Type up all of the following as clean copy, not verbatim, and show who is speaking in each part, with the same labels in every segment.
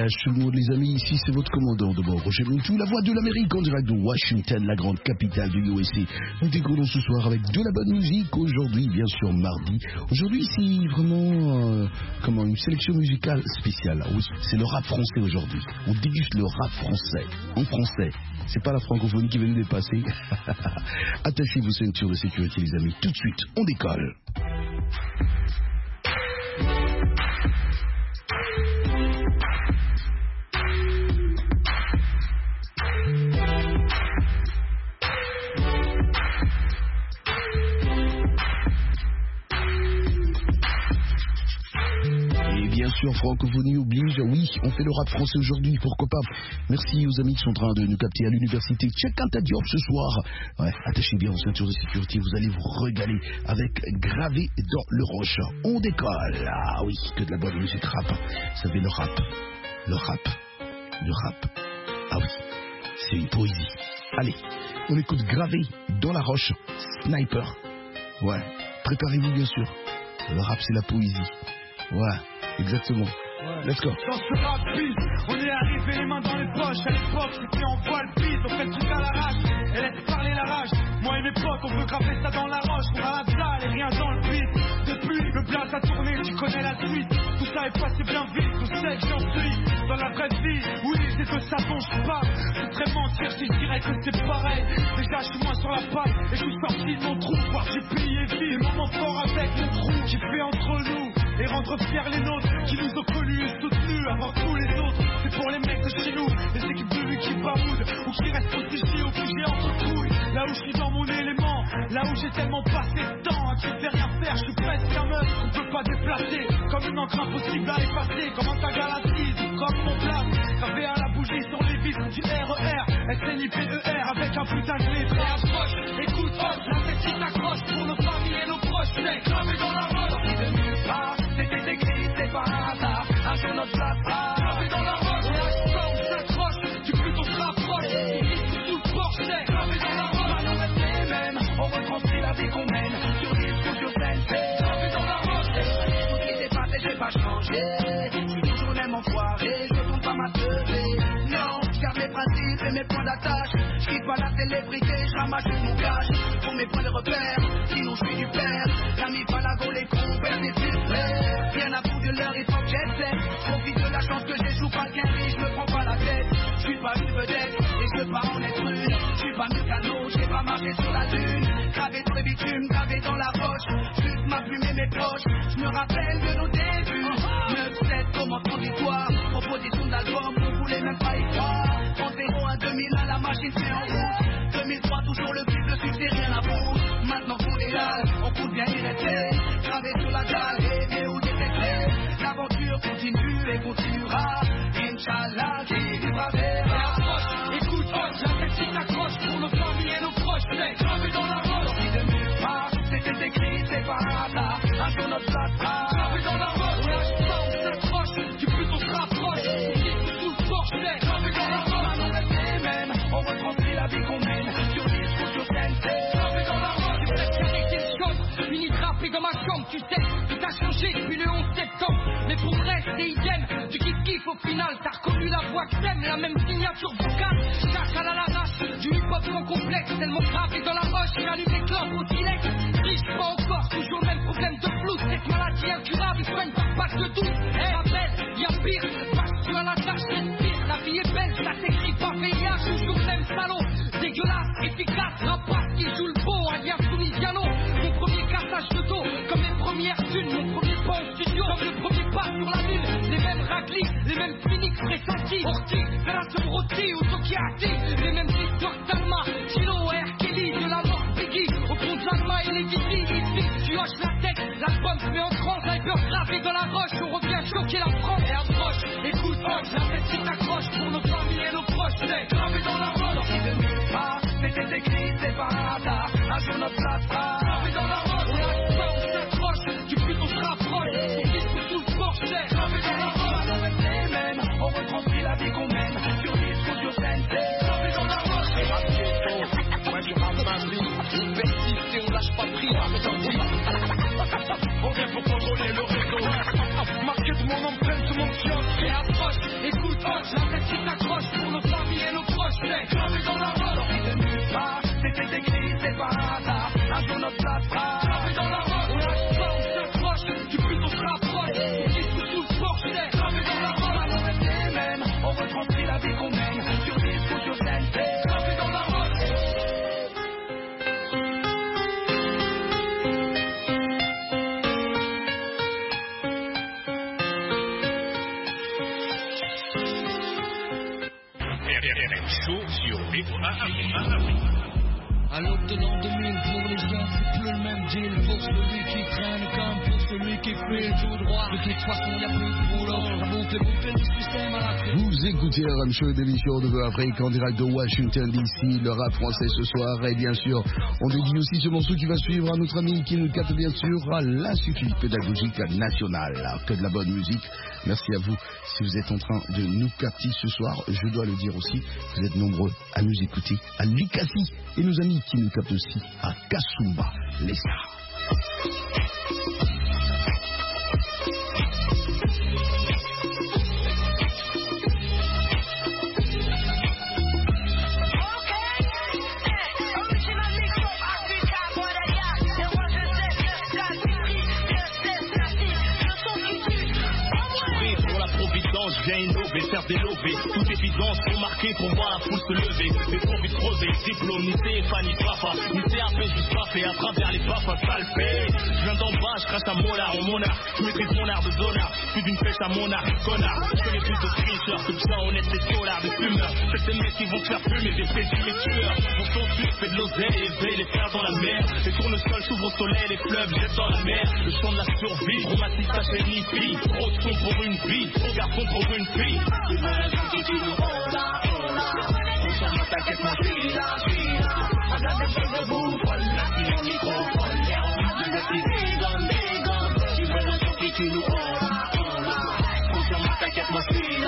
Speaker 1: voyage tout le monde les amis, ici c'est votre commandant de bord Roger Montou, la voix de l'Amérique en direct de Washington, la grande capitale du USA. Nous décollons ce soir avec de la bonne musique, aujourd'hui bien sûr mardi. Aujourd'hui c'est vraiment une sélection musicale spéciale. Oui, c'est le rap français aujourd'hui. On déguste le rap français, en français. C'est pas la francophonie qui va nous dépasser. Attachez vos ceintures de sécurité les amis, tout de suite on décolle. Bien sûr, francophonie oblige, oui, on fait le rap français aujourd'hui, pourquoi pas. Merci aux amis qui sont en train de nous capter à l'université Cheikh Diop ce soir. Ouais, attachez bien vos ceintures de sécurité, vous allez vous régaler avec Gravé dans le roche. On décolle, ah oui, que de la bonne musique rap. Vous savez, le rap, ah oui, c'est une poésie. Allez, on écoute Gravé dans la roche, Sniper. Ouais, préparez-vous bien sûr, le rap c'est la poésie. Ouais. Exactement. Ouais. Let's go.
Speaker 2: Dans ce rap beat, on est arrivé les mains dans les poches. À l'époque, c'était en voile beat. On fait tout à l'arrache et laisse parler la rage. Moi, une époque, on veut graver ça dans la roche. On a la dalle et rien dans le beat. Depuis, le blaze a tourné, tu connais la suite. Tout ça est passé bien vite. Tout sait que j'en suis dans la vraie vie. Oui, c'est de ça dont je parle. C'est très mentir si je dirais que c'est pareil. Déjà, je suis moins sur la paille et je suis sorti de mon trou. Voir j'ai plié vie. Des moments forts avec mon trou. J'ai fait entre nous et rendre fiers les nôtres qui nous ont connus et soutenus avant tous les autres. C'est pour les mecs de chez nous, les équipes de lui qui baroudent ou qui restent protégés au figé entre couilles. Là où je suis dans mon élément, là où j'ai tellement passé de temps à qui fait rien faire, je suis presque un meuf qu'on peut pas déplacer. Comme une encre impossible à effacer, comme un tag à l'acide ou comme mon place gravé à la bougie sur les vitres du RER, SNIPER avec un putain de lettre. Et approche, écoute, la tête qui t'accroche pour nos familles et nos proches, c'est gravé dans la roche. C'était écrit, c'est pas un hasard. Un jour notre place sera gravé dans la roche. On s'accroche, du plus on se rapproche. On vit sous le porche, c'est gravé dans la roche. On reste les mêmes, on retranscrit la vie qu'on mène. Sur disque ou sur scène, c'est gravé dans la roche. Tout ce qui s'est passé, j'ai pas changé. Je suis toujours le même enfoiré, je retourne pas ma teubée. Non, je garde mes principes et mes points d'attache. Je quitte pas la célébrité, je ramasse tout mon cash. Pour mes points de repère, sinon je suis du père. L'ami Palago, les compères, des super. Bien à bout de l'heure, il faut que j'essaie. Profite de la chance que j'ai, joue pas qu'un riche, je me prends pas la tête. Je suis pas une vedette, et je veux pas en être une. Je suis pas mieux qu'un autre, j'ai pas marché sur la lune. Gravé dans le bitume, gravé dans la roche. Juste ma plume et mes poches, je me rappelle de nos débuts. 9-7, comment transitoire. Proposition d'album, on voulait même pas y croire. En 0 à 2000, à la machine c'est en route. 2003, toujours le clip, le succès, rien à foutre. Maintenant qu'on est là, on compte bien y rester. Gravé sur la dalle, rêver ou détecter. L'aventure continue et continuera. Inch'Allah, qui vivra verra. Écoute, la tête qui t'accroche pour nos familles et nos proches. C'est gravé dans la roche. Sorti de nulle part, c'était écrit, c'est pas un hasard. Un jour notre place sera gravé dans la roche. On lâche pas, on s'accroche, du plus on se rapproche. On vit sous le porche, c'est gravé dans la roche. On reste les mêmes, on retranscrit la vie qu'on mène. Sur disque ou sur scène, c'est gravé dans la roche. Tu sais qu'il y a des choses, fini de rapper dans ma chambre, tu sais, tout a changé depuis le 11 septembre. Mais pour le reste, c'est idem, tu kiffes au final. T'as reconnu la voix que t'aimes, la même signature vocale. Chaque à l'arrache, du hip-hop sans complexe. Tellement gravé dans la roche, il allume les clopes au silex. Riche, pas encore, toujours le même problème de flou. Cette maladie incurable, il soigne par pack de douce. Ma belle, y'a pire, passe sur la tâche, respire. La vie est belle, ça s'écrit pas VIH, toujours le même salaud. Dégueulasse, efficace, rapace qui joue le beau, alias Tunisiano. Mon premier cassage de dos, comme les premières thunes. Mon premier pas en studio, comme le premier pas sur la lune. Les mêmes raclis, les mêmes cyniques pressentis. Orti, Verasum Roti ou Tokiati. Les mêmes histoires d'Alma, Chilo et R. Kelly. De la mort Biggie, au fond de l'Alma et les Didi. Ici, tu hoches la tête, l'album se met en transe. Sniper gravé dans la roche, on revient choquer la France. Et approche, écoute, hoche, la tête qui t'accroche. Pour nos familles et nos proches, c'est gravé dans la roche. Sorti de nulle part, c'était écrit, c'est pas un hasard. Un jour notre place sera gravé dans la roche. On lâche pas, on s'accroche, du plus on se rapproche. On vit sous le porche, c'est gravé dans la roche. On reste les mêmes, on retranscrit la vie qu'on mène. Sur disque ou sur scène, c'est gravé dans la roche. Et ma petite, moi je rame ma vie. On persiste et on lâche pas prise. On vient pour contrôler le réseau. Marqué de mon empreinte, mon kiosque. Et approche, écoute, est écrit, c'est pas un hasard. Un jour notre place sera gravée dans la roche. On lâche pas, on s'accroche, du but on se rapproche. On dit tout sous le porche, c'est gravé dans la roche. À l'OMD même, on retranscrit la vie qu'on mène. Sur disque ou sur scène, c'est gravé dans la roche.
Speaker 3: À l'aube de l'an 2000, pour les jeunes, c'est plus le même deal. Pour celui qui traîne comme pour celui qui file tout droit. De toute façon, y'a plus de boulot. Ça bouffe le système à la clé.
Speaker 1: Vous écoutez RM Show, d'émission de Vœux Afrique en direct de Washington DC, le rap français ce soir. Et bien sûr, on dédie aussi ce morceau qui va suivre à notre ami qui nous capte bien sûr à l'Institut pédagogique national. Que de la bonne musique. Merci à vous. Si vous êtes en train de nous capter ce soir, je dois le dire aussi, vous êtes nombreux à nous écouter à Likasi et nos amis qui nous captent aussi à Kasumba, les stars.
Speaker 4: Je viens innover, faire des lovés. Toute évidence, remarquer pour voir la foule se lever. Des trop vite crevés, diplôme, ni CFA, ni papa. Ni CAP, juste pas fait à travers les papas, salpé. Je viens d'en bas, je crache à molar en monarque. Je maîtrise mon art de zonard, plus d'une pêche à monarque, connard. Je connais plus de tricheurs que de gens honnêtes, des dollars, des fumeurs. C'est des mecs qui vont te faire fumer, des pétis, des tueurs. Mon son suce fait de l'oseille, éveille les frères dans la mer. Les tournesols s'ouvrent au soleil, les fleuves jettent dans la mer. Le chant de la survie, romantique, ça fait ni fille. Trop de son pour une vie, trop garçon pour une fille.
Speaker 2: Tu veux le son qui tue nous, hola, hola. On s'en va, t'inquiète, moi je suis là. Regarde des choses de bouffe, voilà, qui ont microphone. Et on a de petits dégomme. Tu veux le son qui tue nous, hola, hola. On s'en va, t'inquiète, moi je suis là.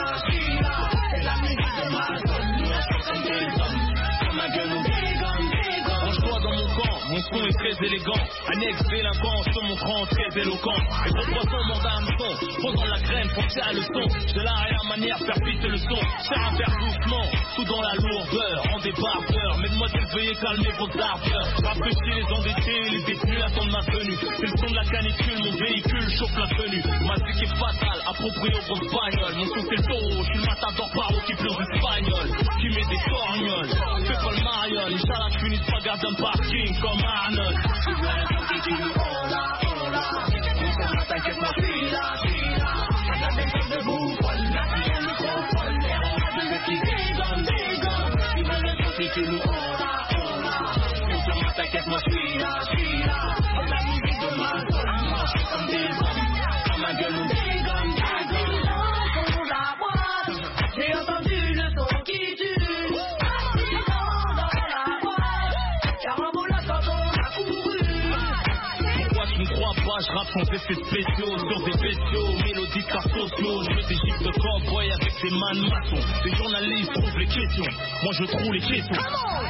Speaker 2: C'est la musique de ma zone, nous on chante comme des hommes. Comme un gueule, on dégomme.
Speaker 4: Range-toi dans mon camp, mon son est très élégant. Annexe délinquant, se montrant très éloquent. Et pour 300 mandats à hameçon, trop dans la graine, faut tirer le son. De la rien manière, faire pisser le son. Faire un verre doucement, tout dans la lourdeur, en débardeur. Mesdemoiselles, veuillez calmer vos ardeurs. Rafraîchis les endettés, les détenus attendent ma venue. C'est le son de la canicule, mon véhicule chauffe la tenue. Ma musique est fatale, appropriée aux grosses bagnoles. Mon son c'est le taureau, je suis le matador paro qui pleure espagnol. Qui met des corgnoles, fais pas le mariole. Inch'Allah, je finis pas gardien de parking comme Arnold.
Speaker 2: Tu veux le son qui tue nous, hola, hola. On s'en va, t'inquiète, moi je suis là. Regarde des choses de bouffe, voilà, qui ont microphone. Et on a de petits dégomme. Tu veux le son qui tue nous, hola, hola. On s'en va, t'inquiète, moi je suis là. C'est la musique de ma zone, moi je suis comme des hommes. Comme un gueule, on dégomme. Dans la boîte, j'ai entendu le son qui tue. Accident dans la boîte, carambola quand on a couru.
Speaker 4: Pourquoi tu ne crois pas, je rappe sans effets spéciaux. Sur des bestiaux, mélodies car sociaux. Je veux des gifs de cowboy avec des man maçons. Les journalistes trouvent les questions, moi je trouve les questions.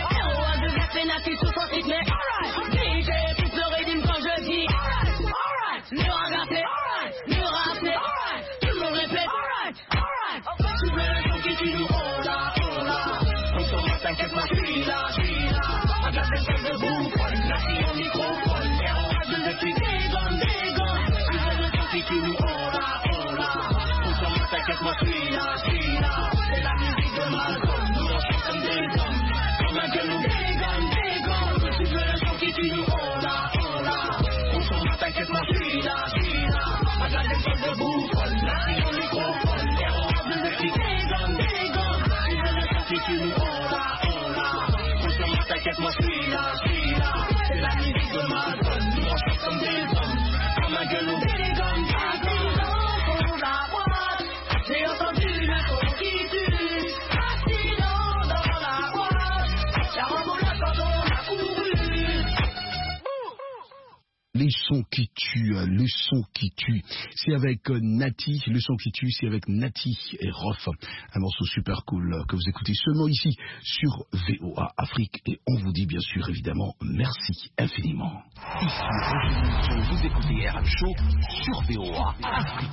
Speaker 2: Mais alright, DJ, toute le rythme quand je dis alright, le ragaté, le raté, tout le monde répète alright. Tu veux le son qui tue nous, hola, hola. On s'en va, t'inquiète, moi je suis là. Regarde des choses de bouffe, voilà, qui ont microphone. Et on rage de petits dégomme. Tu veux le son qui tue nous, hola, hola. On s'en va, t'inquiète, moi je suis là. C'est la musique de ma zone, nous on chante comme des hommes. Comme un gueule, on dégomme. Tu veux le son qui tue nous, hola, hola. On s'en va, t'inquiète, moi je suis là. Regarde les choses de bouffe, voilà, qui ont microphone. Et on rage de petits dégomme. Tu veux le son qui tue nous, hola, hola. On s'en va, t'inquiète, moi je suis là. C'est la musique de ma zone, nous on chante comme des hommes. Comme un gueule, on dégomme. Dans la boîte, j'ai entendu le son qui tue. Accident dans la boîte, carambola quand on a couru.
Speaker 1: les sons qui tuent, le son qui tue. C'est avec Nati, le son qui tue, c'est avec Nati et Rof. Un morceau super cool que vous écoutez seulement ici sur VOA Afrique. Et on vous dit bien sûr, évidemment, merci infiniment. Ici, vous écoutez RM Show sur VOA Afrique.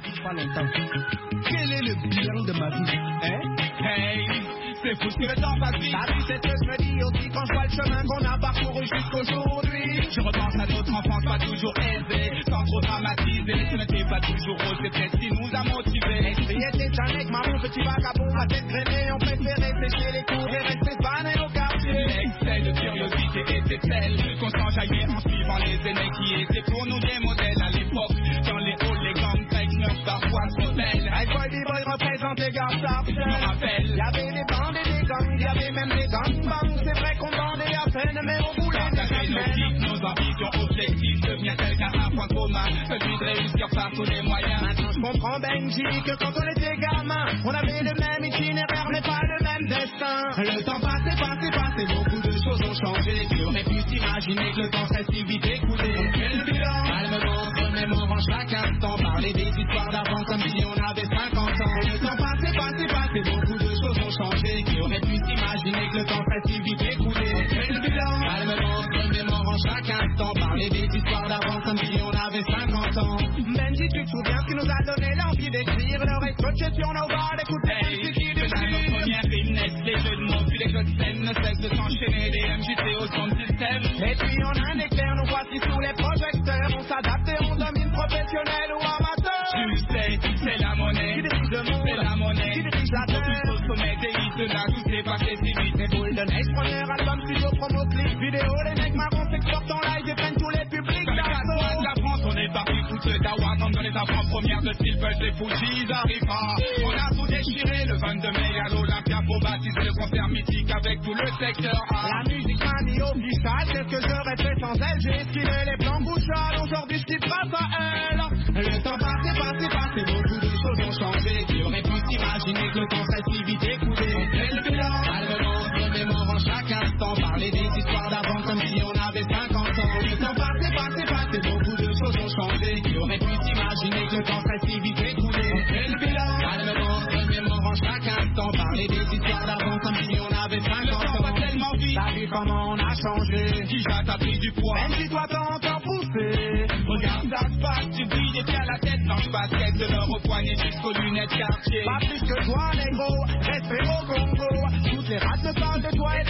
Speaker 2: Quel est le bilan de ma vie, hein? Hey, c'est fou que le temps passe vite. La vie, c'est ce que je me dis aussi quand je vois le chemin qu'on a parcouru jusqu'aujourd'hui. Je repense à notre enfance pas toujours aisée, sans trop dramatiser. Ce n'était pas toujours rose, c'est peut-être ce qui nous a motivés. L'esprit était un mec, mon petit vagabond, ma tête grainée. On préférait sécher les cours et rester spanné au quartier. L'excès de curiosité était tel qu'on s'enjaillait en suivant les aînés qui étaient pour nous des modèles à l'époque. Dans les halls, les grandes techniques parfois trop belles. Hey boy, B-boy représente les gars, ça je me rappelle. Y'avait des bandes et des gangs, y'avait même des gangbangs. C'est vrai qu'on bandait à peine, mais on voulait des affaires. Nos ambitions, objectifs deviennent quelqu'un un point commun, celui de réussir par tous les moyens. Maintenant je comprends Benji que quand on était gamin, on avait le même itinéraire mais pas le même destin. Le temps passé, beaucoup de choses ont changé. Qui aurait pu s'imaginer que le temps serait si vite écoulé? Quel bilan? Calmement, remémorant chaque instant, parler des histoires d'avant comme si on avait 50 ans. Le temps passé, beaucoup de choses ont changé. Qui aurait pu s'imaginer que le temps serait si vite écoulé? Quel bilan? Calmement, remémorant chaque instant, parler des histoires d'avant comme si on avait 50 ans. Benji, tu te souviens ce qui nous a donné l'envie d'écrire? L'oreille scotchée sur nos balles, écoutez ce qui nous dit. Nos premières rimes naissent, les jeux de mots, puis les jeux de scène ne cessent de s'enchaîner. Des MJT au son de système. Et puis on a un éclair, nous voici sous les projecteurs. On s'adapte et on domine, professionnel ou amateur. Tu sais, c'est la monnaie qui dirige le monde, c'est la monnaie qui dirige la terre. Plus au sommet des hits de la tout est passé si vite. Les boules de neige, premier album, studio, promo, clip, vidéo. Les mecs marrons s'exportent en live et prennent tous les publics d'assaut. La France, on est parti foutre le dawa comme dans les avant-premières de Silver, les Fujis arrivent pas. On a tout déchiré le 22 mai à l'Olympia pour baptiser le concert mythique avec tout le secteur A. La musique manie officielle, qu'est-ce que j'aurais fait sans elle? J'ai esquivé les plans bouchales, aujourd'hui je suis grâce à elle. Le temps passé, beaucoup de choses ont changé. Qui aurait pu s'imaginer que le temps serait si vite écoulé? Quel bilan? Calmement, remémorant chaque instant, parler des histoires d'avant comme si on avait 50 ans. Le temps passé, beaucoup de choses ont changé. Qui aurait pu s'imaginer que le temps serait si vite écoulé? Quel bilan? Calmement, remémorant chaque instant, parler des histoires d'avant comme si on avait 50 ans. Le temps va tellement vite, t'as vu comment on a changé? Qui t'as pris du poids? Même si toi t'as encore poussé. Regarde ça se passe, tu brilles et t'as la tête blanche basket de l'or au poignet jusqu'aux lunettes quartier. Pas plus que toi, négro, respect au Congo. Toutes les races me parlent de toi et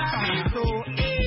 Speaker 2: Tito.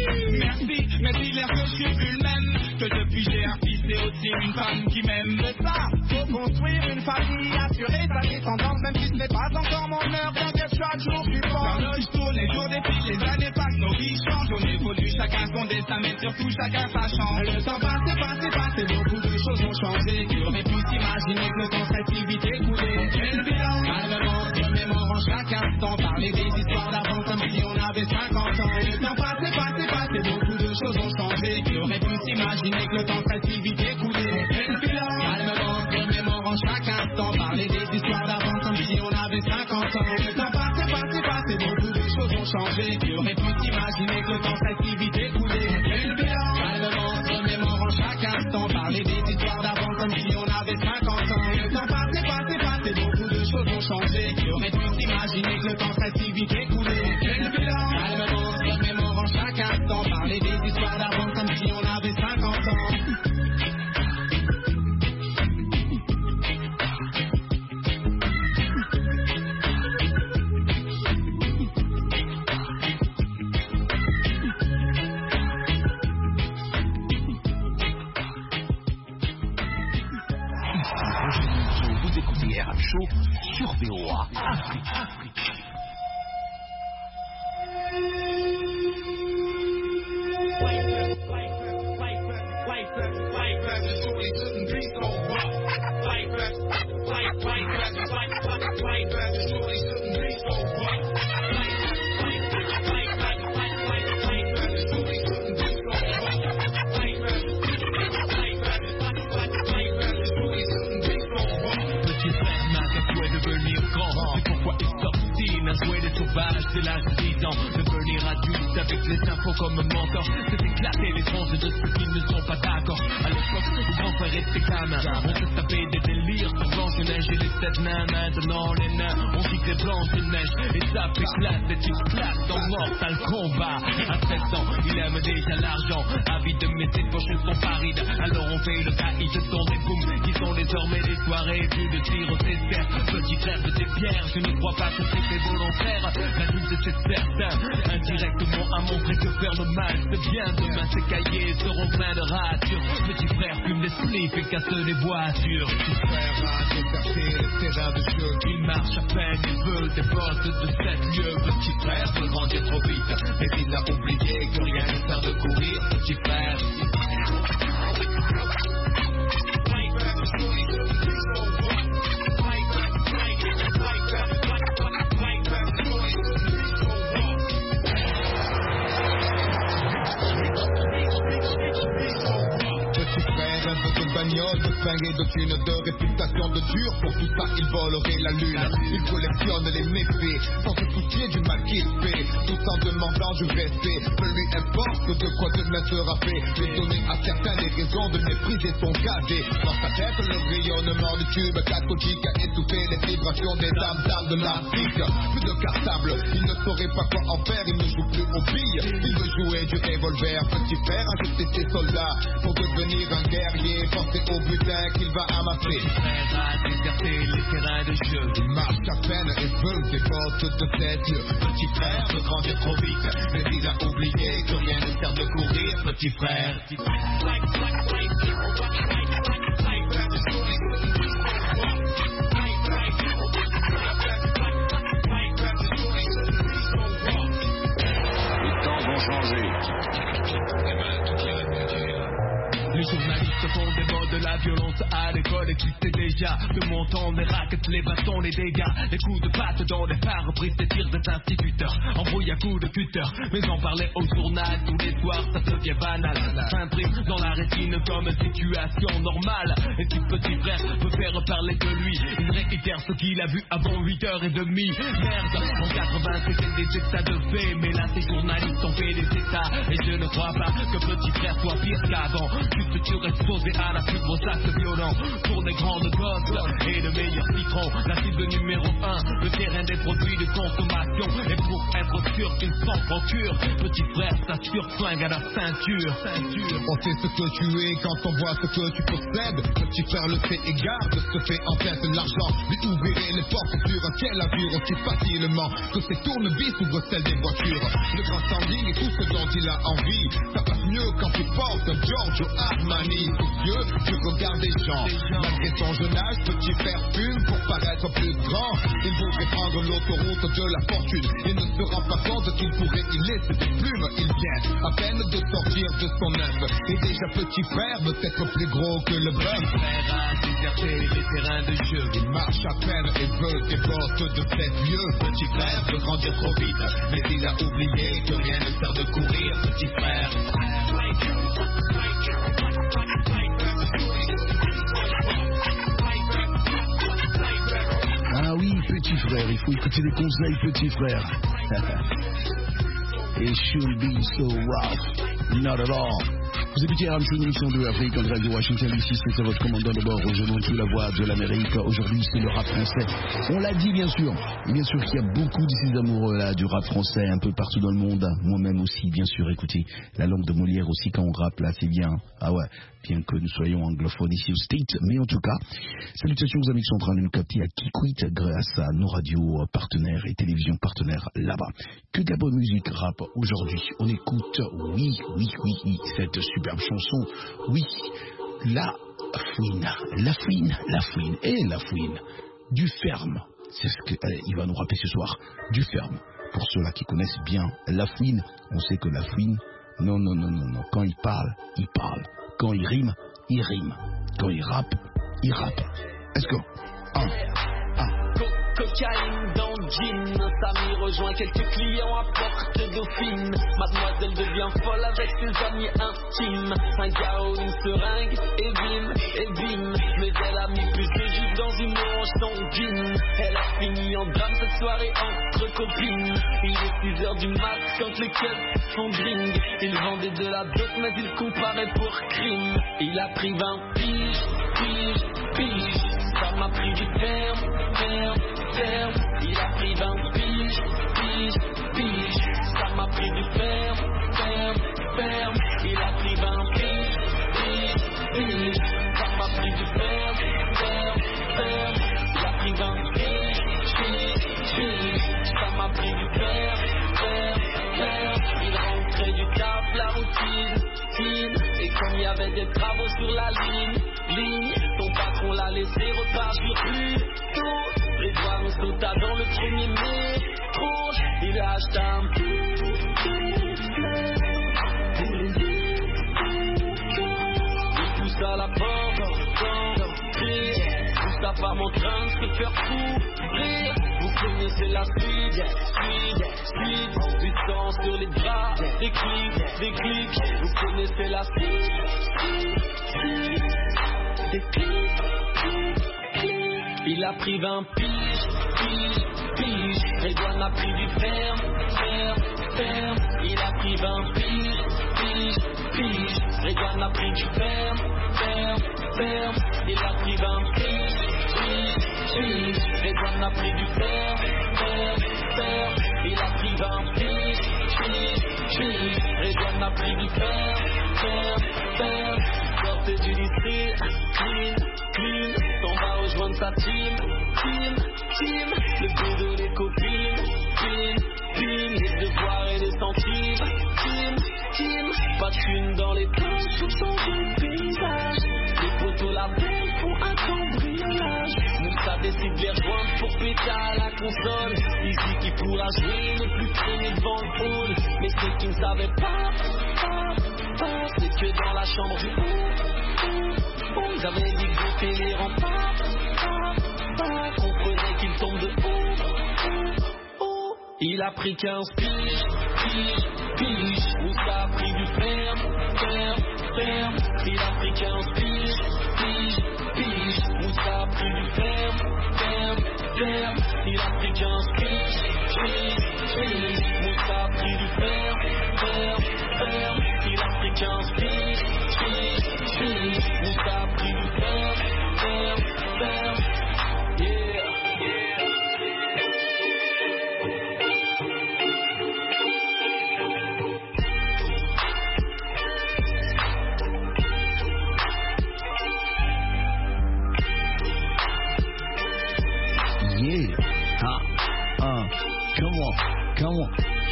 Speaker 2: Merci, l'air que je suis plus le même. Que depuis j'ai un fils et aussi une femme qui m'aime. C'est ça, faut construire une famille, assurer sa descendance, même si ce n'est pas encore mon heure, bien que chaque jour tu penses. L'horloge tourne, les jours défilent, les années passent, nos vies changent. On évolue, chacun son destin, mais surtout chacun sa chance. Le temps passé, beaucoup de choses ont changé. Qui aurait pu s'imaginer que le temps serait si vite écoulé? Quel bilan? Calmement, remémorant chaque instant, parler des histoires d'avant comme si on avait 50 ans. Le temps passé, beaucoup de choses ont changé. Qui aurait pu s'imaginer que le temps serait si vite écoulé? Quel bilan? Calmement, remémorant chaque instant, parler des histoires d'avant comme si on avait 50 ans. Le temps passé, beaucoup de choses ont changé. Qui aurait pu s'imaginer que le temps serait si vite écoulé? Quel bilan? Calmement, remémorant chaque instant, parler des histoires d'avant comme si on avait 50 ans. Le temps passé, beaucoup de choses ont changé. Qui aurait pu s'imaginer que le temps serait si vite écoulé? Quel bilan? Calmement, remémorant chaque instant, parler des histoires d'avant comme si on avait 50 ans.
Speaker 1: Vous écoutez RM Show sur VOA Afrique.
Speaker 3: Un souhait de sauvage, c'est l'incident. Le venir
Speaker 4: comme mentor. C'est éclater les tranches de ceux qui ne sont pas d'accord. À l'époque, les grands frères étaient gamins. On se tapait des délires sur Blanche-Neige et les 7 nains. Maintenant les nains, on dit que les Blanche-Neige. Et ça éclate, les types claquent dans Mortal Kombat. À 13 ans, il aime déjà l'argent. Avide de mes poches sont parides. Alors on fait le caïd dans des booms qui sont désormais des soirées. Plus de tirs au Césaire, petit frère de tes pierres. Je ne crois pas que c'était volontaire. L'adulte c'est certain, indirectement a montré que faire le mal c'est bien. Demain ses cahiers seront pleins de ratures. Petit frère fume des spliffs et casse des voitures.
Speaker 5: Petit frère a déserté les terrains de jeu.
Speaker 4: Il marche à peine, il veut des postes de 7 lieux. Petit frère veut grandir trop vite, mais il a oublié que rien ne sert de courir. Petit frère.
Speaker 5: De fringues et de thunes, de réputation de dur. Pour tout ça, il volerait la lune. Il collectionne les méfaits sans se soucier du mal qu'il fait, tout en demandant du respect. Peu lui importe de quoi demain sera fait. Lui donner à certains les raisons de mépriser son cadet. Dans sa tête, le rayonnement du tube cathodique a étouffé les vibrations des dames de l'Afrique. Plus de cartable, il ne saurait pas quoi en faire. Il ne joue plus aux billes, il veut jouer du revolver. Petit frère a jeté ses soldats pour devenir un guerrier. Pensez au butin qu'il va amasser.
Speaker 4: Petit frère a déserté les terrains de jeu.
Speaker 5: Il marche à peine et veut des bottes de 7 lieux.
Speaker 4: Petit frère veut grandir trop vite, mais il a oublié que rien ne sert de courir. Petit frère.
Speaker 6: Les temps vont changer.
Speaker 4: Les journalistes font des mots de la violence à l'école existait déjà. De mon temps, les raquettes, les bâtons, les dégâts, les coups de patte dans les pare-brises, des tirs des instituteurs, embrouille à coups de cutter. Mais en parler au journal tous les soirs, ça devient banal. Ça s'imprime dans la rétine comme situation normale. Et si petit frère veut faire parler de lui, il réitère ce qu'il a vu avant 8h30. Merde, en 80 c'était des états de fait, mais là ces journalistes ont fait des états. Et je ne crois pas que petit frère soit pire qu'avant. Culture exposée à la plus grosse acte violent pour des grandes gosses et de meilleurs citrons. La cible numéro 1, le terrain des produits de consommation. Et pour être sûr qu'ils s'en procurent, petit frère s'assure flingue à la ceinture.
Speaker 5: On sait ce que tu es quand on voit ce que tu possèdes. Petit frère le sait et garde, se fait en tête l'argent. Lui ouvrirait les portes sur un ciel azur aussi facilement que ses tournevis ouvrent celles des voitures. Le grand standing et tout ce dont il a envie, ça passe mieux quand tu portes un Giorgio Armani. Soucieux du regard des gens. Malgré son jeune âge, petit frère fume pour paraître plus grand. Il voudrait prendre l'autoroute de la fortune. Il ne se rend pas compte qu'il pourrait y laisser des plumes. Il vient à peine de sortir de son œuf. Et déjà petit frère veut être plus gros que le bœuf.
Speaker 4: Petit frère a déserté les terrains de jeu.
Speaker 5: Il marche à peine et veut des bottes de 7 lieux.
Speaker 4: Petit frère veut grandir trop vite, mais il a oublié que rien ne sert de courir. Petit frère.
Speaker 1: Ah oui, petit frère, il faut écouter les conseils, petit frère. It should be so rough, not at all. Vous écoutez Ram Show, émission de Afrique en direct de Washington DC, c'est votre commandant de bord, Roger Montou, la voix de l'Amérique. Aujourd'hui, c'est le rap français. On l'a dit, bien sûr. Et bien sûr qu'il y a beaucoup de ces amoureux là du rap français un peu partout dans le monde. Moi-même aussi, bien sûr. Écoutez, la langue de Molière aussi quand on rappe là, c'est bien. Ah ouais, bien que nous soyons anglophones ici au State. Mais en tout cas, salutations aux amis qui sont en train de nous capter à Kikwit grâce à nos radios partenaires et télévisions partenaires là-bas. Que Gabon Musique rap aujourd'hui. On écoute, oui, cette superbe chanson, oui, la fouine, du ferme, c'est ce qu'il va nous rappeler ce soir, du ferme. Pour ceux-là qui connaissent bien la fouine, on sait que la fouine, non, quand il parle, quand il rime, quand il rappe, Let's go.
Speaker 6: cocaïne dans le gym. Samy rejoint quelques clients à Porte Dauphine. Mademoiselle devient folle avec ses amis intimes. Un chaos, une seringue, et bim. Mais elle a mis plus de jus dans une orange sanguine. Elle a fini en drame cette soirée entre copines. Il est 6h du mat quand les keufs font dring. Il vendait de la dope mais il comparait pour crime. Il a pris 20 piges. Ça m'a pris du ferme. Il a pris 20 piges. Ça m'a pris du ferme. Il a pris 20 piges. Ça m'a pris du ferme. Il a pris 20 piges. Ça m'a pris du ferme. Il rentrait du taf, la routine. Et comme il y avait des travaux sur la ligne, ton patron l'a laissé repartir plus tôt. Redouane sauta dans le premier métro. Il a acheté un il pousse à la porte, pousse ta femme en train de se faire couvrir. Vous connaissez la suite. Du sang sur les bras, des clics. Vous connaissez la suite. Des clics. Il a pris 20 piges. Redouane a pris du ferme. Il a pris 20 piges. Redouane a pris du ferme. Il a pris 20 piges. Redouane a pris du ferme. Il a pris 20 piges. Redouane a pris du ferme. Sortez du lycée, clean. S'en va rejoindre sa team. Le bédo, les copines, les devoirs et les centimes. Team, pas de thune dans les poches pour changer le paysage. Les poteaux l'appellent pour un cambriolage. Moussa décide de les rejoindre pour péter à la console. Il dit qu'il pourra jouer, ne plus traîner devant le hall. Mais ceux qui ne savaient pas, c'est que dans la chambre du haut, ils avaient dit que télé remparts. Comprenez qu'il tombe de haut. Il a pris 15 piges. Moussa a pris du ferme. Il a pris 15 piges. Moussa a pris du ferme. Il a pris 15 piges. Moussa a pris du ferme. Il a pris 15 piges. Moussa a pris du ferme.
Speaker 1: Comment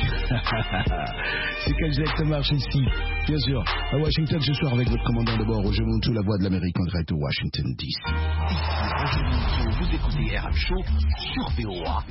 Speaker 1: c'est quel direct marche ici, bien sûr, à Washington ce soir avec votre commandant de bord, Roger Montou, la voix de l'Amérique en direct de Washington DC.
Speaker 7: Ici Roger Montou, vous écoutez RM Show sur VOA.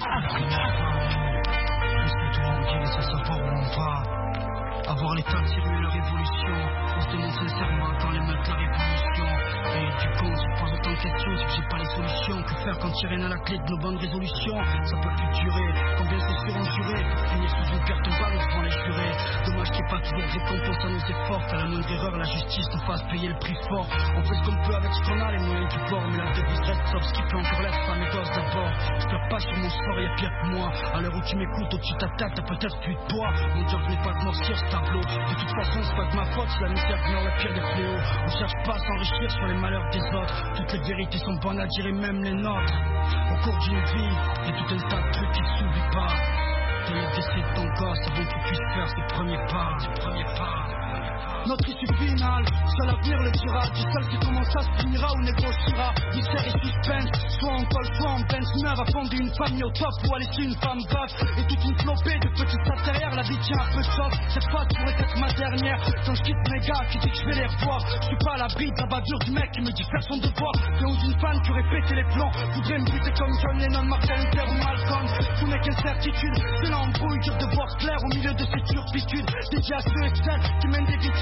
Speaker 8: Ça sort pas ou pas. Avoir l'état de tirer la révolution. On se demande sincèrement quand les mecs la révolution. Et du coup, on se pose autant de questions, c'est que j'ai pas les solutions. Que faire quand il rien à la clé de nos bonnes résolutions? Ça peut plus durer, combien c'est sûr endurer pour finir sous une carte balance devant les jurés. Dommage qu'il n'y ait pas toujours de récompense à nos efforts. Qu'à la moindre erreur, la justice nous fasse payer le prix fort. On fait ce qu'on peut avec ce qu'on a, les moyens du bord. Mais la devise reste sauf ce qui peut encore l'être, femme et gosse d'abord. Je pleure pas sur mon sort, y'a pire que moi. À l'heure où tu m'écoutes, au-dessus de ta tête, t'as peut-être plus de poids. Mon job n'est pas de morcir ce tableau. De toute façon, c'est pas de ma faute, c'est la misère qui meurt le pire des fléaux. On cherche pas à s'enrichir sur les malheurs des autres. Toutes les vérités sont bonnes à dire et même les nôtres. Au cours d'une vie, y'a tout un tas de trucs qui ne s'oublient pas. Dès le décès de ton gosse, avant qu'il puisse faire ses premiers pas. Notre issue finale, seul l'avenir le dira. Du seul c'est comment ça se finira ou négociera. Mystère et suspense, soit en col, soit en Benz neuve. A fonder une famille au top ou à laisser une femme veuve. Et toute une flopée de petites tasses derrière. La vie tient un peu soft, cette fois pourrait être ma dernière. Quand je quitte mes gars qui dit que je vais les revoir. Je suis pas à l'abri de la bavure du mec qui me dit faire son devoir. Ou d'une fan qui aurait pété les plombs. Voudrait me buter comme John Lennon, Martin Luther ou Malcolm. Tout n'est qu'incertitude, c'est l'embrouille, dur de voir clair au milieu de ces turpitudes. Dédié à ceux et celles qui mènent des vies. On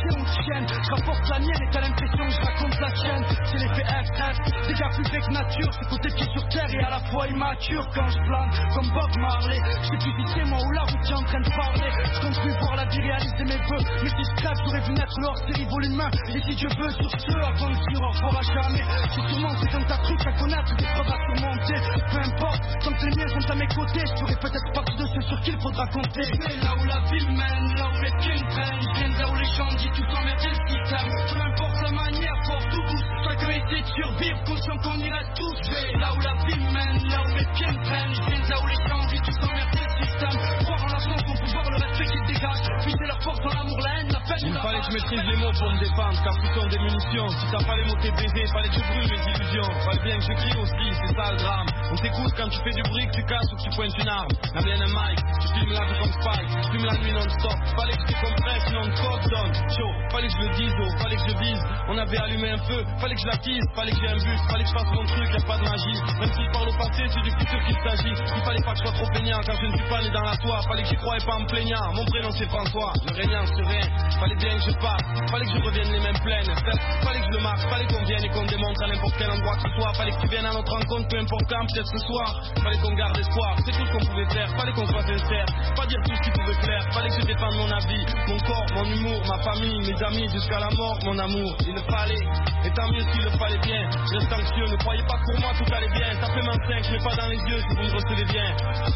Speaker 2: tienne. Je rapporte la mienne et t'as l'impression que je raconte la tienne. C'est l'effet FF, des gars plus vrais que nature. Ce côté pied sur terre et à la fois immature. Quand je plane comme Bob Marley, je sais plus si c'est moi ou la route qui est en train de parler. Je compte plus voir la vie réaliser mes vœux. Mais si je crève, j'aurais vu naître leur série volume 1. Et si Dieu veut sur ce, avant de dire au revoir à jamais. J'ai sûrement c'est comme ta truc à connaître, des preuves à surmonter. Peu importe, tant que les miens sont à mes côtés, je ferai peut-être partie de ceux sur qui il faudra compter. Mais là où la ville mène, là où les pieds me prennent, je viens de là où les gens disent tout emmerder le système. Peu importe la manière, fort ou douce, chacun essaie de survivre, conscient qu'on irait tous. Mais là où la ville mène, là où les pieds me prennent, je viens de là où les gens disent tout emmerder le système. Croire en la chance, on peut voir le respect qui dégage, puiser leur force dans l'amour, la haine, la peine.
Speaker 4: Il fallait que je maîtrise les mots pour me défendre, car ce sont des munitions. Si t'as pas les mots t'es baisé, fallait que je brûle mes illusions. Fallait bien que je crie aussi, c'est ça le drame. On t'écoute quand tu fais du bruit, que tu casses ou que tu pointes une arme. La mienne un mic, tu filmes la vie comme Spike, tu filmes la nuit non-stop. Fallait que je te compresse, sinon le code donne chaud. Fallait que je le dise, oh, fallait que je vise. On avait allumé un feu, fallait que je l'attise. Fallait que j'ai un but, fallait que je fasse mon truc, y'a pas de magie. Même si je parle au passé, c'est du futur qu'il s'agit. Il fallait pas que je sois trop peignant, car je ne suis pas né dans la soie. Fallait que j'y croyais pas en me plaignant. Mon prénom c'est François, le régnant c'est rien. Fallait bien que je parte, fallait que je revienne les mêmes pleines. Fallait que je le marque, fallait qu'on vienne et qu'on démontre à n'importe quel endroit que ce soit. Fallait que tu viennes à notre rencontre, peu importe quand, peut-être ce soir. Fallait qu'on garde espoir, c'est tout ce qu'on pouvait faire. Fallait qu'on soit sincère, pas dire tout ce qui pouvait plaire. Fallait que je défende mon avis, mon corps, mon humour, ma famille, mes amis, jusqu'à la mort, mon amour. Il le fallait, et tant mieux s'il le fallait bien. Je reste anxieux, ne croyez pas que pour moi tout allait bien. Tapez main 5, mais pas dans les yeux si vous me recevez bien.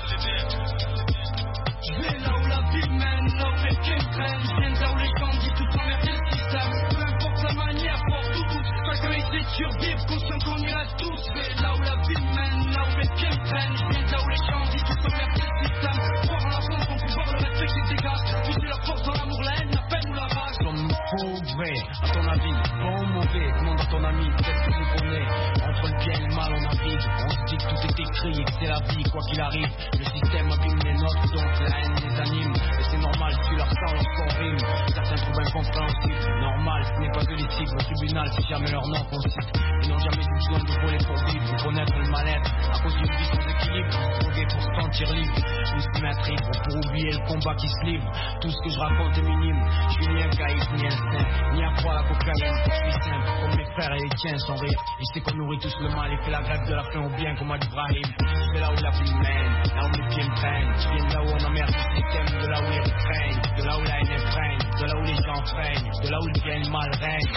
Speaker 2: Je vais là où la ville mène, là où les pieds me prennent. Je viens de là où les gens disent tout emmerder le système. Peu importe la manière, fort ou douce, chacun essaie de survivre, conscient qu'on irait tous. Je vais là où la ville mène, là où les pieds me prennent. Je viens de là où les gens disent tout emmerder le système. Croire en la chance, on peut voir le respect qui dégage. Puiser la force dans l'amour, la haine, la peine ou la rage.
Speaker 8: Sommes-nous faux ou vrai, à ton avis, bon ou mauvais, demande à ton ami, peut-être que vous connaissez. Entre le bien et le mal, on navigue. On se dit que tout est écrit et que c'est la vie, quoi qu'il arrive. Le système abîme les nôtres, donc la haine les anime. Et c'est normal, tu leur sens lorsqu'on rime. Certains trouvent incompréhensible, normal, ce n'est pas de l'éthique. Au tribunal, si jamais leur nom qu'on cite. Ils n'ont jamais eu besoin de voler pour vivre, de connaître le mal-être. À cause d'une vie sans équilibre, droguer pour se sentir libre. Nous se mettre ivre pour oublier le combat qui se livre. Tout ce que je raconte est minime. Je suis ni un caïd, ni un saint, ni à croire la cocaïne. Je suis simple, comme les frères et les tiens sans rire. Et je sais qu'on nourrit tous le mal et fait la grève de la faim au bien comme Ibrahim. Je vais là où la vie mène, là où les pieds me prennent. Je viens de là où on emmerde le système, de là où les rites règnent, de là où la haine freine, de là où les gens freinent, de là où le bien et le mal règne.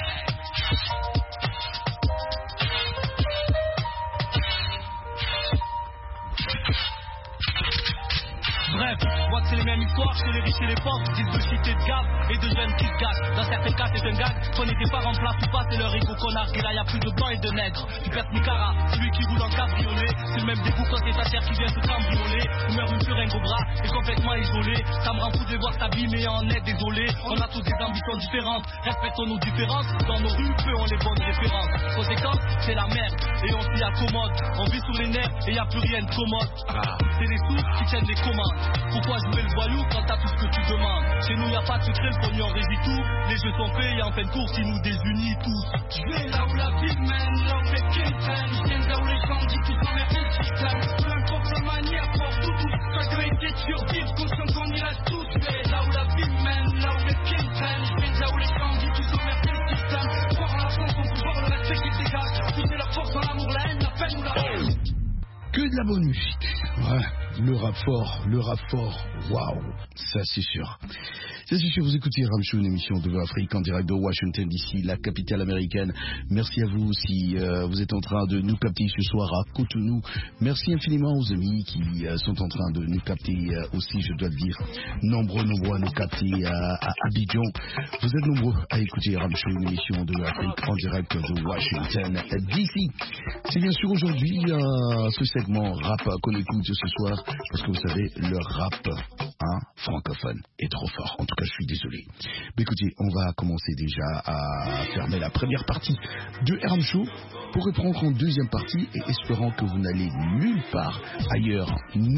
Speaker 4: Bref, je vois que c'est les mêmes histoires chez les riches et les pauvres. Disent de citer de gaz et de jeunes qui se gâchent. Dans certains cas c'est un gag, qu'on n'était pas en place ou pas, c'est leur ego connard. Et là y'a plus de blancs et de nègres. Tu perds Nicara, celui qui roule en cabriolet. C'est le même dégoût quand c'est ta chair qui vient se cambrioler. Ou meurt une seringue au bras et complètement isolé. Ça me rend fou de les voir s'abîmer en est désolé. On a tous des ambitions différentes, respectons nos différences. Dans nos rues, peu ont les bonnes références. Conséquence, c'est la merde et on s'y accommode. On vit sur les nerfs et y'a plus rien de commode. C'est les sous qui tiennent les commandes. Pourquoi jouer le voyou quand t'as tout ce que tu demandes? Chez nous y'a pas de secret, le pognon régit tout. Les jeux sont faits et en fin de course ils nous désunissent tous.
Speaker 2: Je vais là où la ville mène, là où les pieds me prennent. Je viens de là où les gens disent tout emmerder le système. Peu importe la manière, fort ou douce, chacun essaie de survivre, conscient qu'on irait tous. Je vais là où la ville mène, là où les pieds me prennent. Je viens de là où les gens disent tout emmerder le système. Croire en la chance, on peut voir le respect qui dégage. Puiser leur force dans l'amour, la haine, la peine ou la rage.
Speaker 1: Que de la bonne musique. Ouais, le rap fort, waouh, ça c'est sûr. Ça c'est sûr, vous écoutez Ram Show, une émission de l'Afrique en direct de Washington DC, la capitale américaine. Merci à vous si vous êtes en train de nous capter ce soir à Cotonou. Merci infiniment aux amis qui sont en train de nous capter aussi, je dois le dire, nombreux à nous capter à Abidjan. Vous êtes nombreux à écouter Ram Show, une émission de l'Afrique en direct de Washington DC. C'est bien sûr aujourd'hui ce segment rap qu'on écoute ce soir, parce que vous savez, le rap francophone est trop fort. En tout cas, je suis désolé. Mais écoutez, on va commencer déjà à fermer la première partie de Ram Show pour reprendre en deuxième partie et espérant que vous n'allez nulle part ailleurs,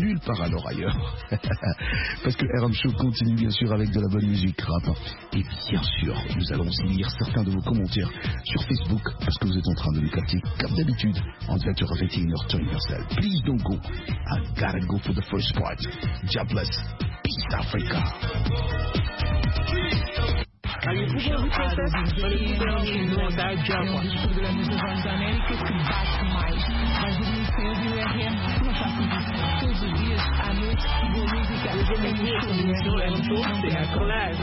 Speaker 1: parce que Ram Show continue bien sûr avec de la bonne musique rap. Et bien sûr, nous allons aussi lire certains de vos commentaires sur Facebook, parce que vous êtes en train de nous capter comme d'habitude en direct sur 21h Turn Yourself. Please don't go. I gotta go for the first part. God bless. Peace Africa.
Speaker 3: Are you Google princess? Não, tá Java. De América que bate mais. Mas o Ministério do RM não faço isso. Todos os dias, à noite, boa música. Eu vou me ver com o RM Show, c'est la classe.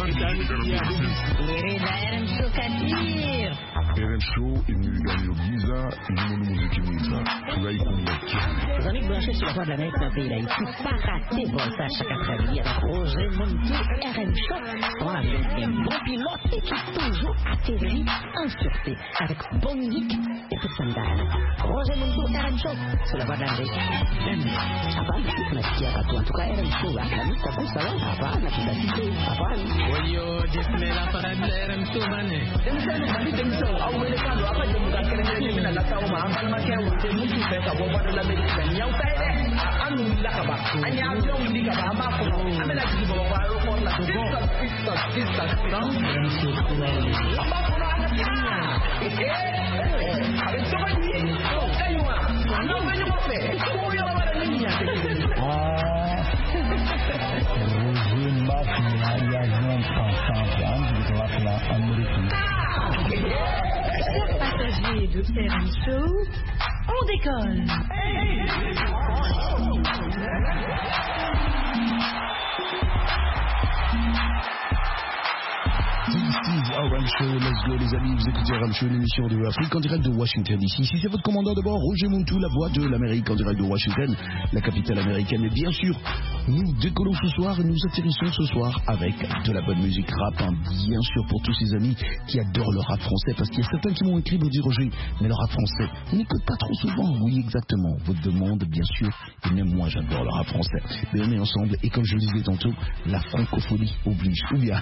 Speaker 3: RM Show Kadir.
Speaker 1: RM Show est venu gagner au Giza, et nous nous musique Giza. Tu vas y combattre.
Speaker 9: Vous allez brancher sur la voie de l'Amérique dans le pays d'Haïti. Pas rater Voltage chaque après-midi avec Roger Montou, RM Show. On a un bon pilote et qui toujours atterrit en sûreté avec bonne musique et toute sandale. Roger Montou, RM Show sur la voie de l'Amérique. Hapana, tunasikia watu en tout cas RM Show akamita kusa wala hapana tutatike hapana.
Speaker 3: Oyo jismela para RM Show bane.
Speaker 9: Au uelekano hapa jumuka kelele mimi na lata uma ambal makao te mtu pesa kwa bado la media ni au taile anu la ba ani au ndi ka ba ma ko amela ki bo ba ro ko la pista non ba ko ana tinya avec toi ni kaywa non venyo mo fe ko yo ba la niña
Speaker 10: Chers passagers de RM Show, on décolle.
Speaker 1: RM Show, let's go les amis, vous écoutez RM Show, l'émission de Afrique en direct de Washington ici. Si c'est votre commandant d'abord, Roger Montou, la voix de l'Amérique en direct de Washington, la capitale américaine. Et bien sûr, nous décollons ce soir et nous atterrissons ce soir avec de la bonne musique rap, hein, bien sûr pour tous ces amis qui adorent le rap français, parce qu'il y a certains qui m'ont écrit, me dire Roger, mais le rap français, on n'écoute pas trop souvent. Oui, exactement, votre demande, bien sûr, et même moi j'adore le rap français. Mais on est ensemble et comme je le disais tantôt, la francophonie oblige. Ou bien...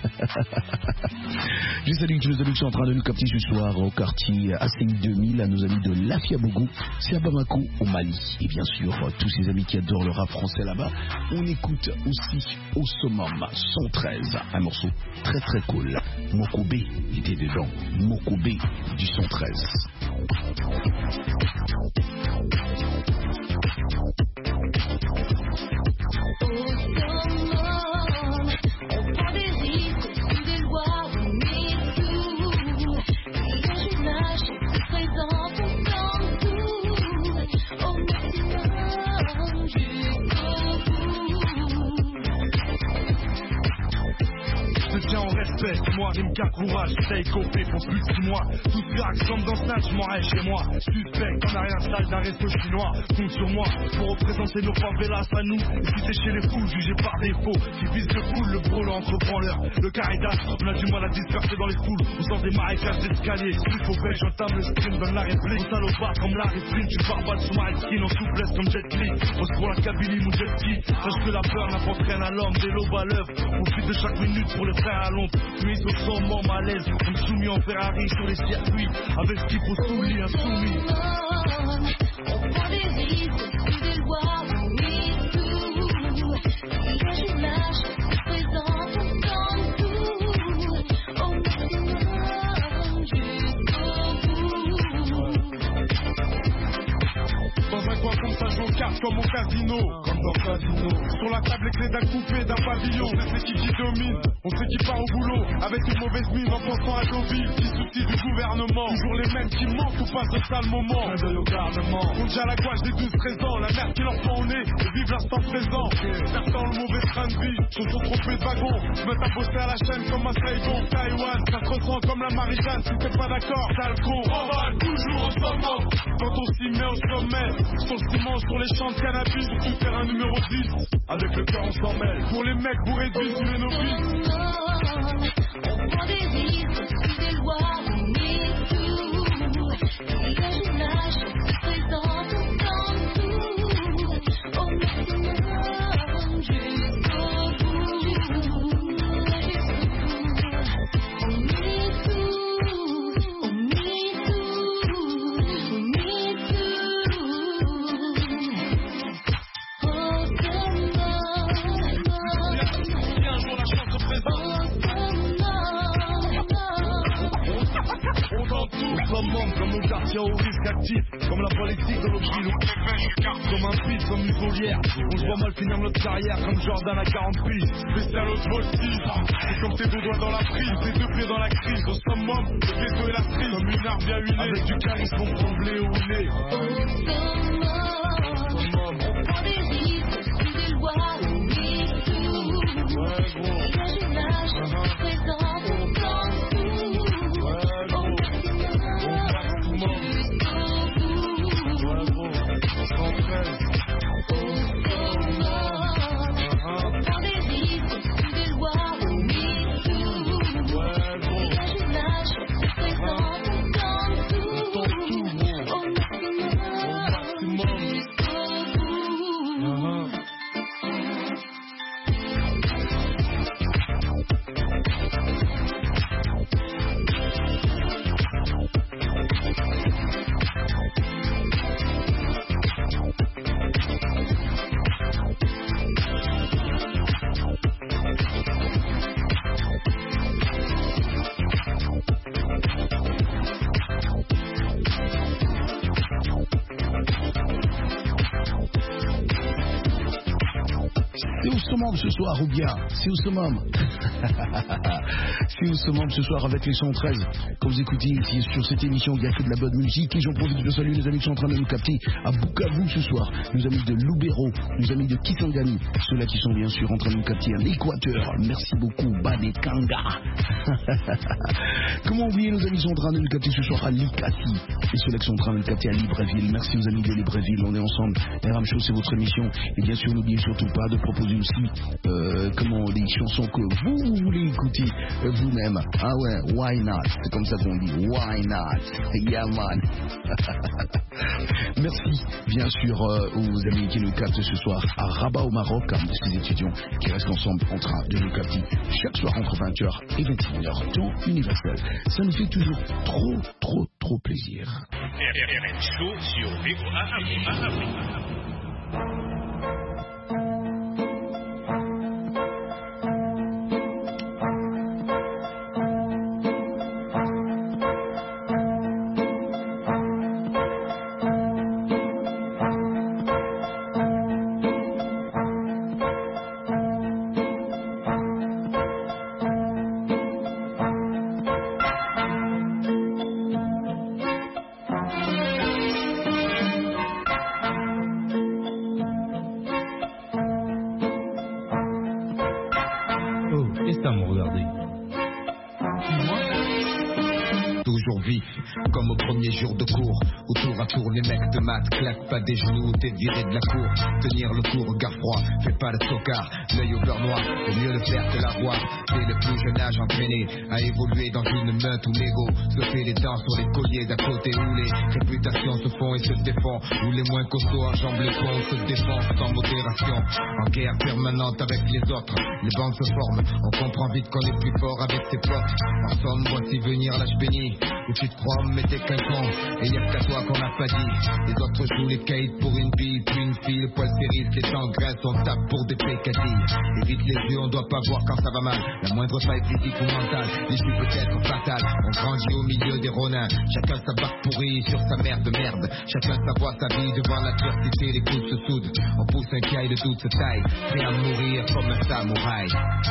Speaker 1: Je salue tous les amis qui sont en train de nous capter ce soir au quartier ACI 2000, à nos amis de Lafiabougou, c'est à Bamako au Mali. Et bien sûr, tous ces amis qui adorent le rap français là-bas, on écoute aussi au summum 113, un morceau très très cool. Mokobé était dedans, Mokobé du 113.
Speaker 2: Moi, Rimka, courage, take copé pour plus de 6 mois. Tout craque, comme dans Snatch, je m'en rêve chez moi. Suspect, en arrière salle d'un resto chinois. Compte sur moi pour représenter nos favelas à nous. Et si t'es chez les fous, jugé par défaut. Qui vise le cool, le bro, l'entrepreneur. Le caritas, on a du mal à disperser dans les foules. On sort des marécages d'escalier. Il faut belge, j'entame le stream, donne la réplique. On salopard comme la réplique. Tu barbades sous ma skin en souplesse comme Jet Li. Pose pour la Kabylie, mon jet ski. Sache que la peur n'apporte rien à l'homme. Des lobes à l'œuvre. On profite de chaque minute pour les frères à l'ombre. Puis au son mort malaise, on me soumis en Ferrari sur les circuits, avec ce qu'il faut soumis, insoumis.
Speaker 10: On prend des risques, suit des lois, on met tout. Quand je lâche, je présente, on tente tout. Au maximum, jusqu'au bout.
Speaker 2: Dans un coin comme ça, je joue aux cartes comme au casino. Comme dans le casino. Sur la table, les clés d'un coupé, d'un pavillon. C'est qui domine. On sait qui part au boulot, avec une mauvaise mine en pensant à Deauville, qui soucie du gouvernement. Toujours les mêmes qui mentent ou passent de sale moment. De nos gouvernements. On déjà la gouache des 12-13 ans, la merde qui leur prend au nez, et vive l'instant présent. Certains ont le mauvais train de vie, se sont trompés de wagon. Se mettent à bosser à la chaîne comme un Saigon, Taïwan. Ça se ressent comme la Marie-Jeanne, si t'es pas d'accord, sale con. On va toujours au sommet. Quand on s'y met au sommet, sur le ciment, sur les champs de cannabis, sur tout terrain numéro 10. Avec le cœur on s'en mêle. Pour les mecs bourrés de tuer nos vies.
Speaker 10: On prend des risques, suit des lois, on met tout. Et quand je lâche, je présente, on tente tout. Au maximum, jusqu'au bout. On met tout, on met tout, on met tout. Oh,
Speaker 2: un jour la chance se présente.
Speaker 11: nos quartiers au risque actif, comme la politique de l'Opile. Comme un fils, comme une muselière. On se voit mal finir notre carrière comme Jordan à 40 piges. Spécial automotive, c'est comme tes deux doigts dans la prise, tes deux pieds dans la crise. Au summum, le ghetto et la cerise, comme une arme bien huilée. Avec du charisme, on prend blé ou lait.
Speaker 10: Au summum, on prend des risques, sous des lois, on mise tout. L'âge est l'âge, présent, on tente tout. Au maximum, jusqu'au bout.
Speaker 1: Ce soir ou bien c'est au summum. C'est au summum ce soir avec les 113. Quand vous écoutez ici sur cette émission, il n'y a que de la bonne musique. Et j'en profite de saluer les amis qui sont en train de nous capter à Bukavu ce soir. Nos amis de Lubero, nos amis de Kisangani, ceux-là qui sont bien sûr en train de nous capter à l'Équateur. Merci beaucoup, Badekanga. Comment oublier nos amis qui sont en train de nous capter ce soir à Likasi et ceux-là qui sont en train de nous capter à Libreville. Merci aux amis de Libreville, on est ensemble. RM Show, c'est votre émission. Et bien sûr, n'oubliez surtout pas de proposer aussi des chansons que vous voulez écouter vous-même. Ah ouais, why not? C'est comme ça qu'on dit, why not? Yeah man. Merci bien sûr aux amis qui nous captent ce soir à Rabat au Maroc, ces étudiants qui restent ensemble en train de nous capter chaque soir entre 20h et 21h temps universel. Ça nous fait toujours trop plaisir.
Speaker 4: RM Show sur VOA Afrique.
Speaker 5: Claque pas des genoux, t'es viré de la cour. Tenir le coup, regard froid, fais pas le tocard. L'œil au beurre noir, vaut mieux le faire que l'avoir. Dès le plus jeune âge entraîné à évoluer dans une meute où l'ego se fait les dents sur les colliers d'à côté, où les réputations se font et se défont, où les moins costauds enjambent les cons se défendent sans modération. En guerre permanente avec les autres, les bandes se forment. On comprend vite qu'on est plus fort avec ses potes. En somme, voici venir l'âge béni où tu te crois mais t'es qu'un con. Et y'a qu'à toi qu'on n'a pas dit. Les autres jouent les caïds pour une bille, puis une fille, le poil s'érisse, les dents graissent, on tape pour des pécadilles. Évite les yeux, on doit pas voir quand ça va mal. La moindre faille physique ou mentale, l'issue peut être fatale. On grandit au milieu des ronins, chacun sa barque pourrie sur sa mère de merde. Chacun sa voix, sa vie devant l'adversité, les coups se soudent. On pousse un caille de toute taille, prêt à mourir comme un samouraï.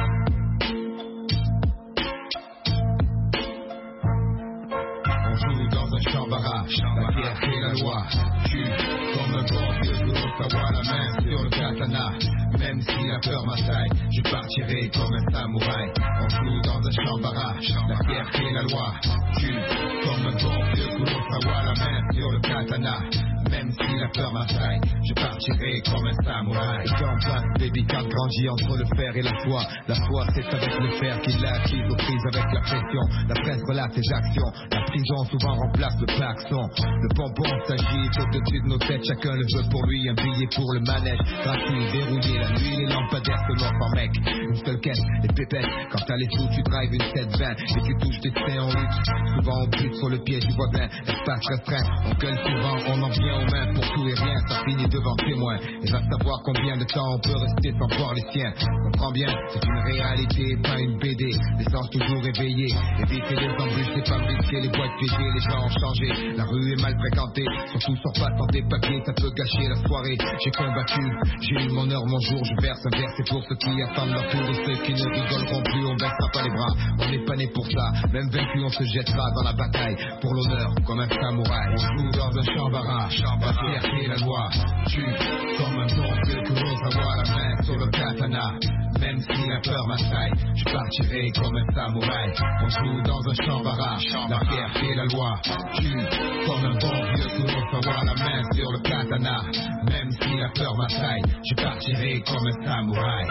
Speaker 5: Dans un champ barrage, la pierre fait la loi. Tu comme un bon vieux de Ottawa, la main sur le katana. Même si la peur m'assaille, je partirai comme un samouraï. On joue dans un champ barrage, la pierre fait la loi. Tu comme un bon vieux de Ottawa, la main sur le katana. Même si la peur m'assaille, je partirai comme un samouraï. Et en place, baby, quand grandit entre le fer et la foi. La foi, c'est avec le fer qu'il l'a acquis aux prises avec la pression. La presse relate ses actions. La prison souvent remplace le klaxon. Le bonbon s'agite au-dessus de nos têtes. Chacun le veut pour lui, un billet pour le manège. Gratuit, verrouillé, la nuit, les lampadaires se noient par mec. Une seule caisse, les pépettes. Quand t'as les sous, tu drives une 720 et tu touches des seins en lutte. Souvent on bute sur le pied du voisin. Espace restreint, on gueule souvent, on en vient au main pour tout et rien, ça finit devant témoin. Et va savoir combien de temps on peut rester sans voir les siens. Comprends bien, c'est une réalité, pas une BD. Les sens toujours éveillés, éviter les embûches, c'est pas risquer les boîtes piégées. Les gens ont changé, la rue est mal fréquentée. Surtout sur passant des papiers, ça peut gâcher la soirée. J'ai combattu, j'ai eu mon heure, mon jour. Je verse un verre, c'est pour ceux qui attendent leur tour. Et ceux qui ne rigoleront plus, on baissera pas les bras. On n'est pas né pour ça, même vaincu on se jettera dans la bataille. Pour l'honneur, comme un samouraï. On joue dans un chambara, la fierté, la loi. Tue comme un bon vieux que l'on avoir la main sur le katana. Même si la peur m'assaille, je partirai comme un samouraï. On joue dans un chambara, la fierté, la loi. Tue comme un bon vieux que l'on avoir la main sur le katana. Même si la peur m'assaille, je partirai comme un samouraï.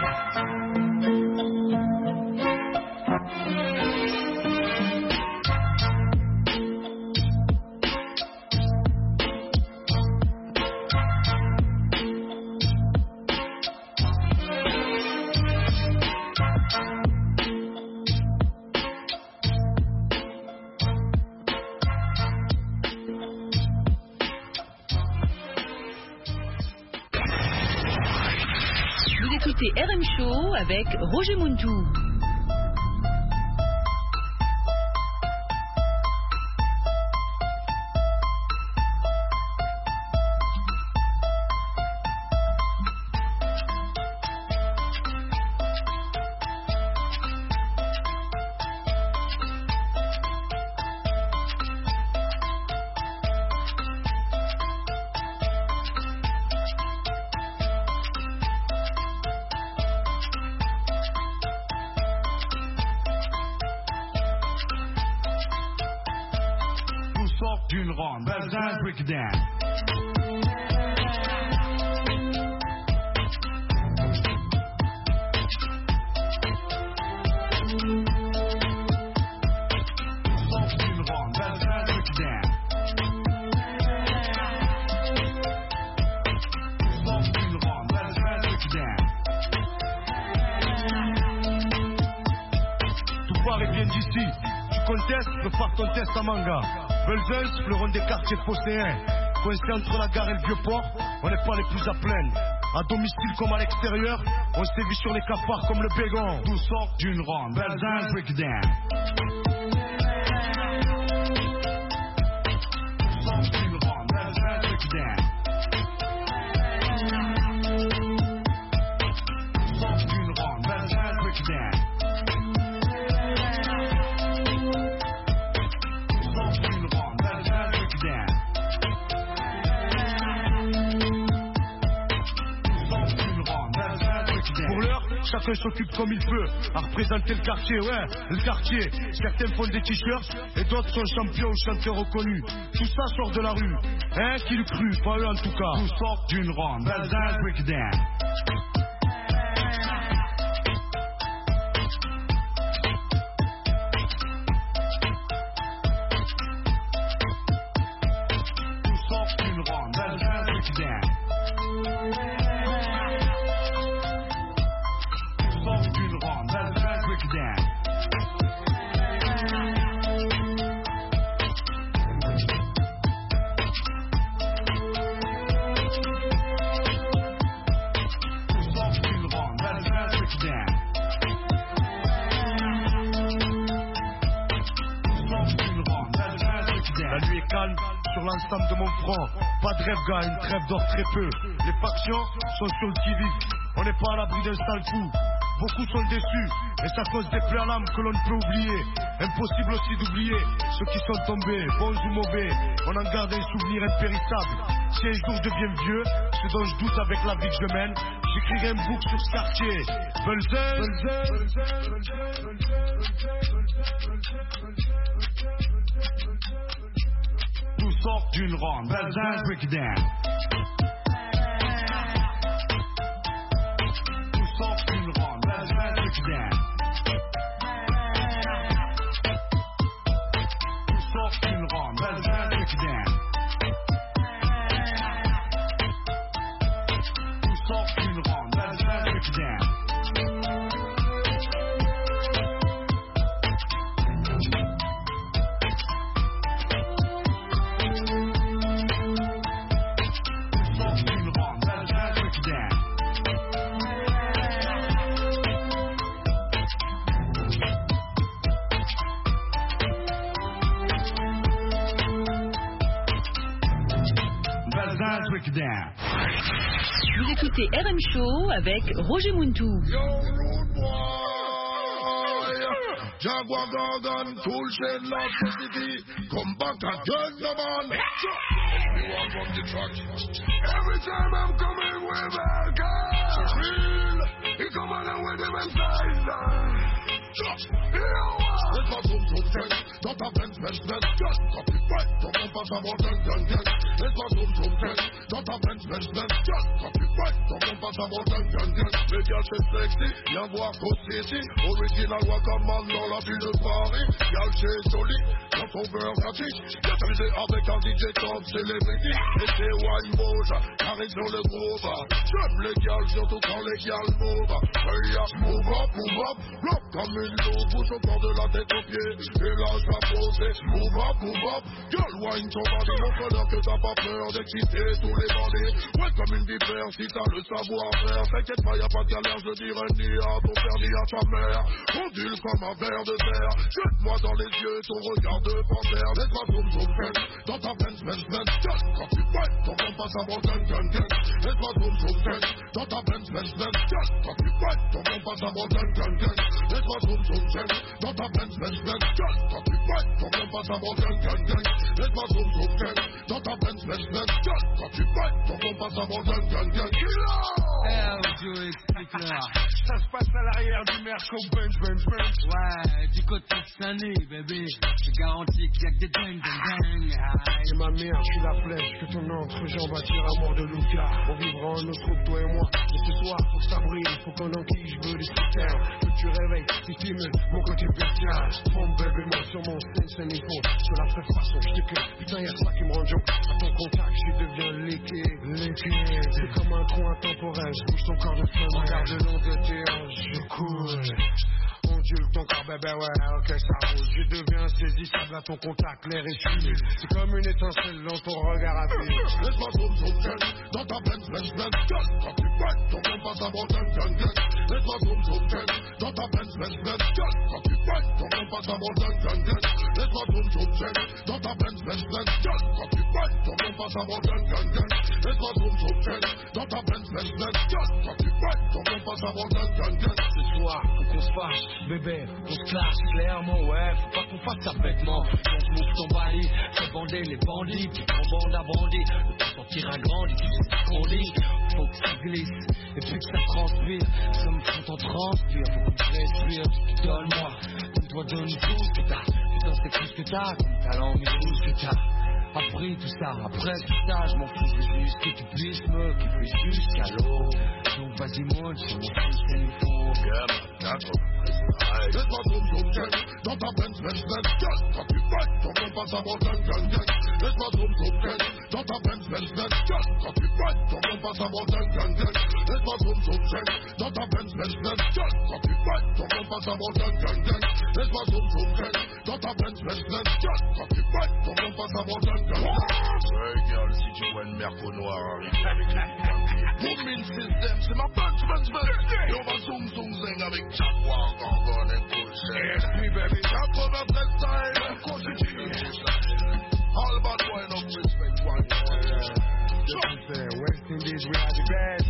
Speaker 12: Écoutez RM Show avec Roger Muntou.
Speaker 2: D'une ronde, Belzin breakdown. Tout paraît bien d'ici. Tu contestes, prépare ton test à manga. Belzun, fleuron des quartiers phocéens. Coincé entre la gare et le Vieux-Port, on n'est pas les plus à plaindre. À domicile comme à l'extérieur, on sévit sur les cafards comme le bégon. D'où sort d'une ronde, Belzun breakdown. Chacun s'occupe comme il peut à représenter le quartier, ouais, le quartier. Certains font des t-shirts et d'autres sont champions ou chanteurs reconnus. Tout ça sort de la rue, hein, qui le crut, pas eux en tout cas. Tout sort d'une ronde, Belzin breakdown. Sur l'ensemble de mon front, pas de rêve gars, une trêve d'or très peu. Les factions sont sur le qui-vive, on n'est pas à l'abri d'un sale coup. Beaucoup sont déçus, et ça cause des plaies à l'âme que l'on ne peut oublier. Impossible aussi d'oublier ceux qui sont tombés, bons ou mauvais. On en garde un souvenir impérissable. Si un jour je deviens vieux, ce dont je doute avec la vie que je mène, j'écrirai un bouc sur ce quartier. Tout sort d'une ronde, Belzin breakdown. Tout sort d'une ronde, Belzin breakdown. Tout sort d'une ronde, Belzin breakdown. Tout sort d'une ronde, Belzin breakdown.
Speaker 13: break it down.
Speaker 12: Vous écoutez RM Show avec Roger Muntu.
Speaker 14: Jaguar Gargan, Tool Shed, Lord City, come back again, no man. Everyone on the track. Every time I'm coming with Belka, real, he come along with him inside. Let's go to friends, don't have friends, just copy fight, don't pass about gun. Let's go to friends, don't have friends, just copy fight, don't pass about gun. Les gars c'est sexy, viens voir Coast City, original Wakaman dans la ville de Paris. Gars c'est solide, quand on veut un gratuit, viens t'amuser avec un DJ top celebrity. Et c'est Wine Moja, carré sur le gros bas. J'aime les gars, surtout quand les gars move. Hey, move up, bloc comme une loupe, bouge au corps de la tête aux pieds. Et là je vais poser, move up, girl wine ton bandit, montre-leur que t'as pas peur d'exciter tous les bandits. Ouais comme une vipère, si t'as le savoir-faire, t'inquiète pas y'a pas de galère, je dirais ni à ton père ni à ta mère. Ondule comme un verre de terre, jette-moi dans les yeux ton regard de panthère. Laisse-moi zoom friend, dans ta Benz, just quand tu fight, ton compte passe avant gun. Laisse-moi zoom friend, dans ta Benz, just quand tu fight, ton compte passe avant gun. Laisse-moi zoom friend, dans ta Benz, just quand tu fight, ton compte passe avant gun. Laisse-moi zoom friend, dans ta Benz, just quand tu fight, ton compte passe avant gun.
Speaker 8: Dieu explique-leur.
Speaker 2: Ça se passe à l'arrière du Merco Benz.
Speaker 8: Ouais, du côté de Saint-Denis, bébé. Je garantis qu'il y a que des dingues.
Speaker 15: Et ma mère, je suis la flèche que ton entrejambe attire à mort de Luca. On vivra en notre groupe, toi et moi. Mais ce soir, faut que ça brille, faut qu'on enquille, je veux des critères. Que tu réveilles, tu stimules mon côté bestial. Mon bébé, moi sur mon scène, c'est une faute. Je la ferai façon, je t'éclaire. Putain, y'a ça qui me rend joke. À ton contact, je deviens liquide. C'est comme un trou intemporel, je bouge ton corps de flamme. Regarde le long de tes hanches, je coule. Ondule ton corps, bébé, ouais, ok, ça roule. Je deviens saisissable à ton contact, l'air est fumé. C'est comme une étincelle dans ton regard à vie.
Speaker 14: Laisse-moi zoom, dans ta Benz, just quand tu fight, ton compte passe avant gun. Laisse-moi zoom, dans ta Benz, just quand tu fight, ton compte passe avant gun. Laisse-moi zoom, dans ta Benz, just quand tu fight, ton compte passe avant gun. Laisse-moi zoom, dans ta Benz, just quand tu fight, ton compte passe avant gun.
Speaker 15: Ce soir, faut qu'on se fâche, bébé, on se clash clairement, ouais, faut pas qu'on fasse ça bêtement. On se move ton balai, fais bander les bandits, puis ton bande à bandit. Le temps sortir un grand, et tu sais ce qu'on dit. Faut que ça glisse, et puis que ça transpire. Ça me fout en transpire, faut que tu respires. Donne-moi, donne-toi, donne tout ce que t'as. Putain, c'est tout ce que t'as, comme talent, mais tout ce que t'as. Après tout ça, je m'en fous, je veux juste que tu puisses me kiffer jusqu'à l'eau. Donc vas-y monte sur mon fils, c'est une faux.
Speaker 14: Laisse-moi zoom, dans ta Benz, just quand tu fight, ton compte passe avant gun. Laisse-moi zoom, dans ta Benz, just quand tu fight, ton compte passe avant gun. Laisse-moi zoom, dans ta Benz, just quand tu fight, ton compte passe avant gun. Laisse-moi zoom, dans ta Benz, just quand tu fight, ton compte passe avant gun.
Speaker 16: Ouais, girl, si tu vois une Merco noire arriver avec les booming system, c'est ma Benz. Et on va zoom zing avec Jaguar Gargan et Tool Shed.
Speaker 14: ESP baby, 93 style, continue.
Speaker 16: All about wine of respect, one.
Speaker 15: West Indies, we are the best.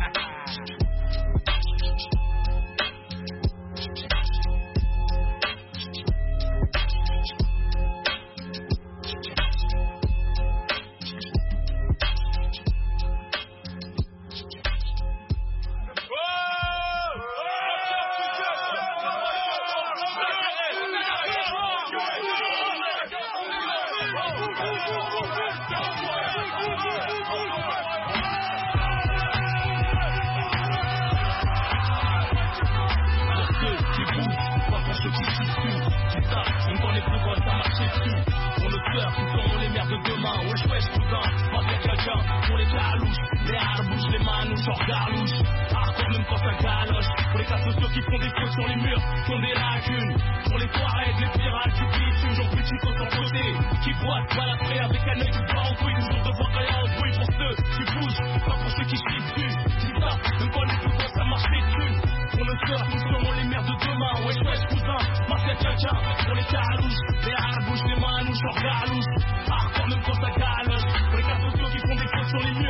Speaker 4: Pour les galouches, les harbouches, les manouches, hors garlouche. Hardcore même quand ça galoche. Pour les cas sociaux qui font des feux sur les murs, qui ont des lacunes. Pour les soirées, les pirates qui bitument, j'en petit quand on côté. Qui boitent, mal après avec un œil qui part en couille. Toujours devoir rien en bruit pour ceux qui bougent, pas pour ceux qui chient dessus. Qui savent, même quand les plus ça marche les thunes. Pour nos sœurs, nous serons les mères de demain. Wesh, cousin, marche à quelqu'un. Pour les galouches, les harbouches, les manouches, hors garlouche. Hardcore même quand ça galoche. Pour les cas sociaux qui font des feux sur les murs,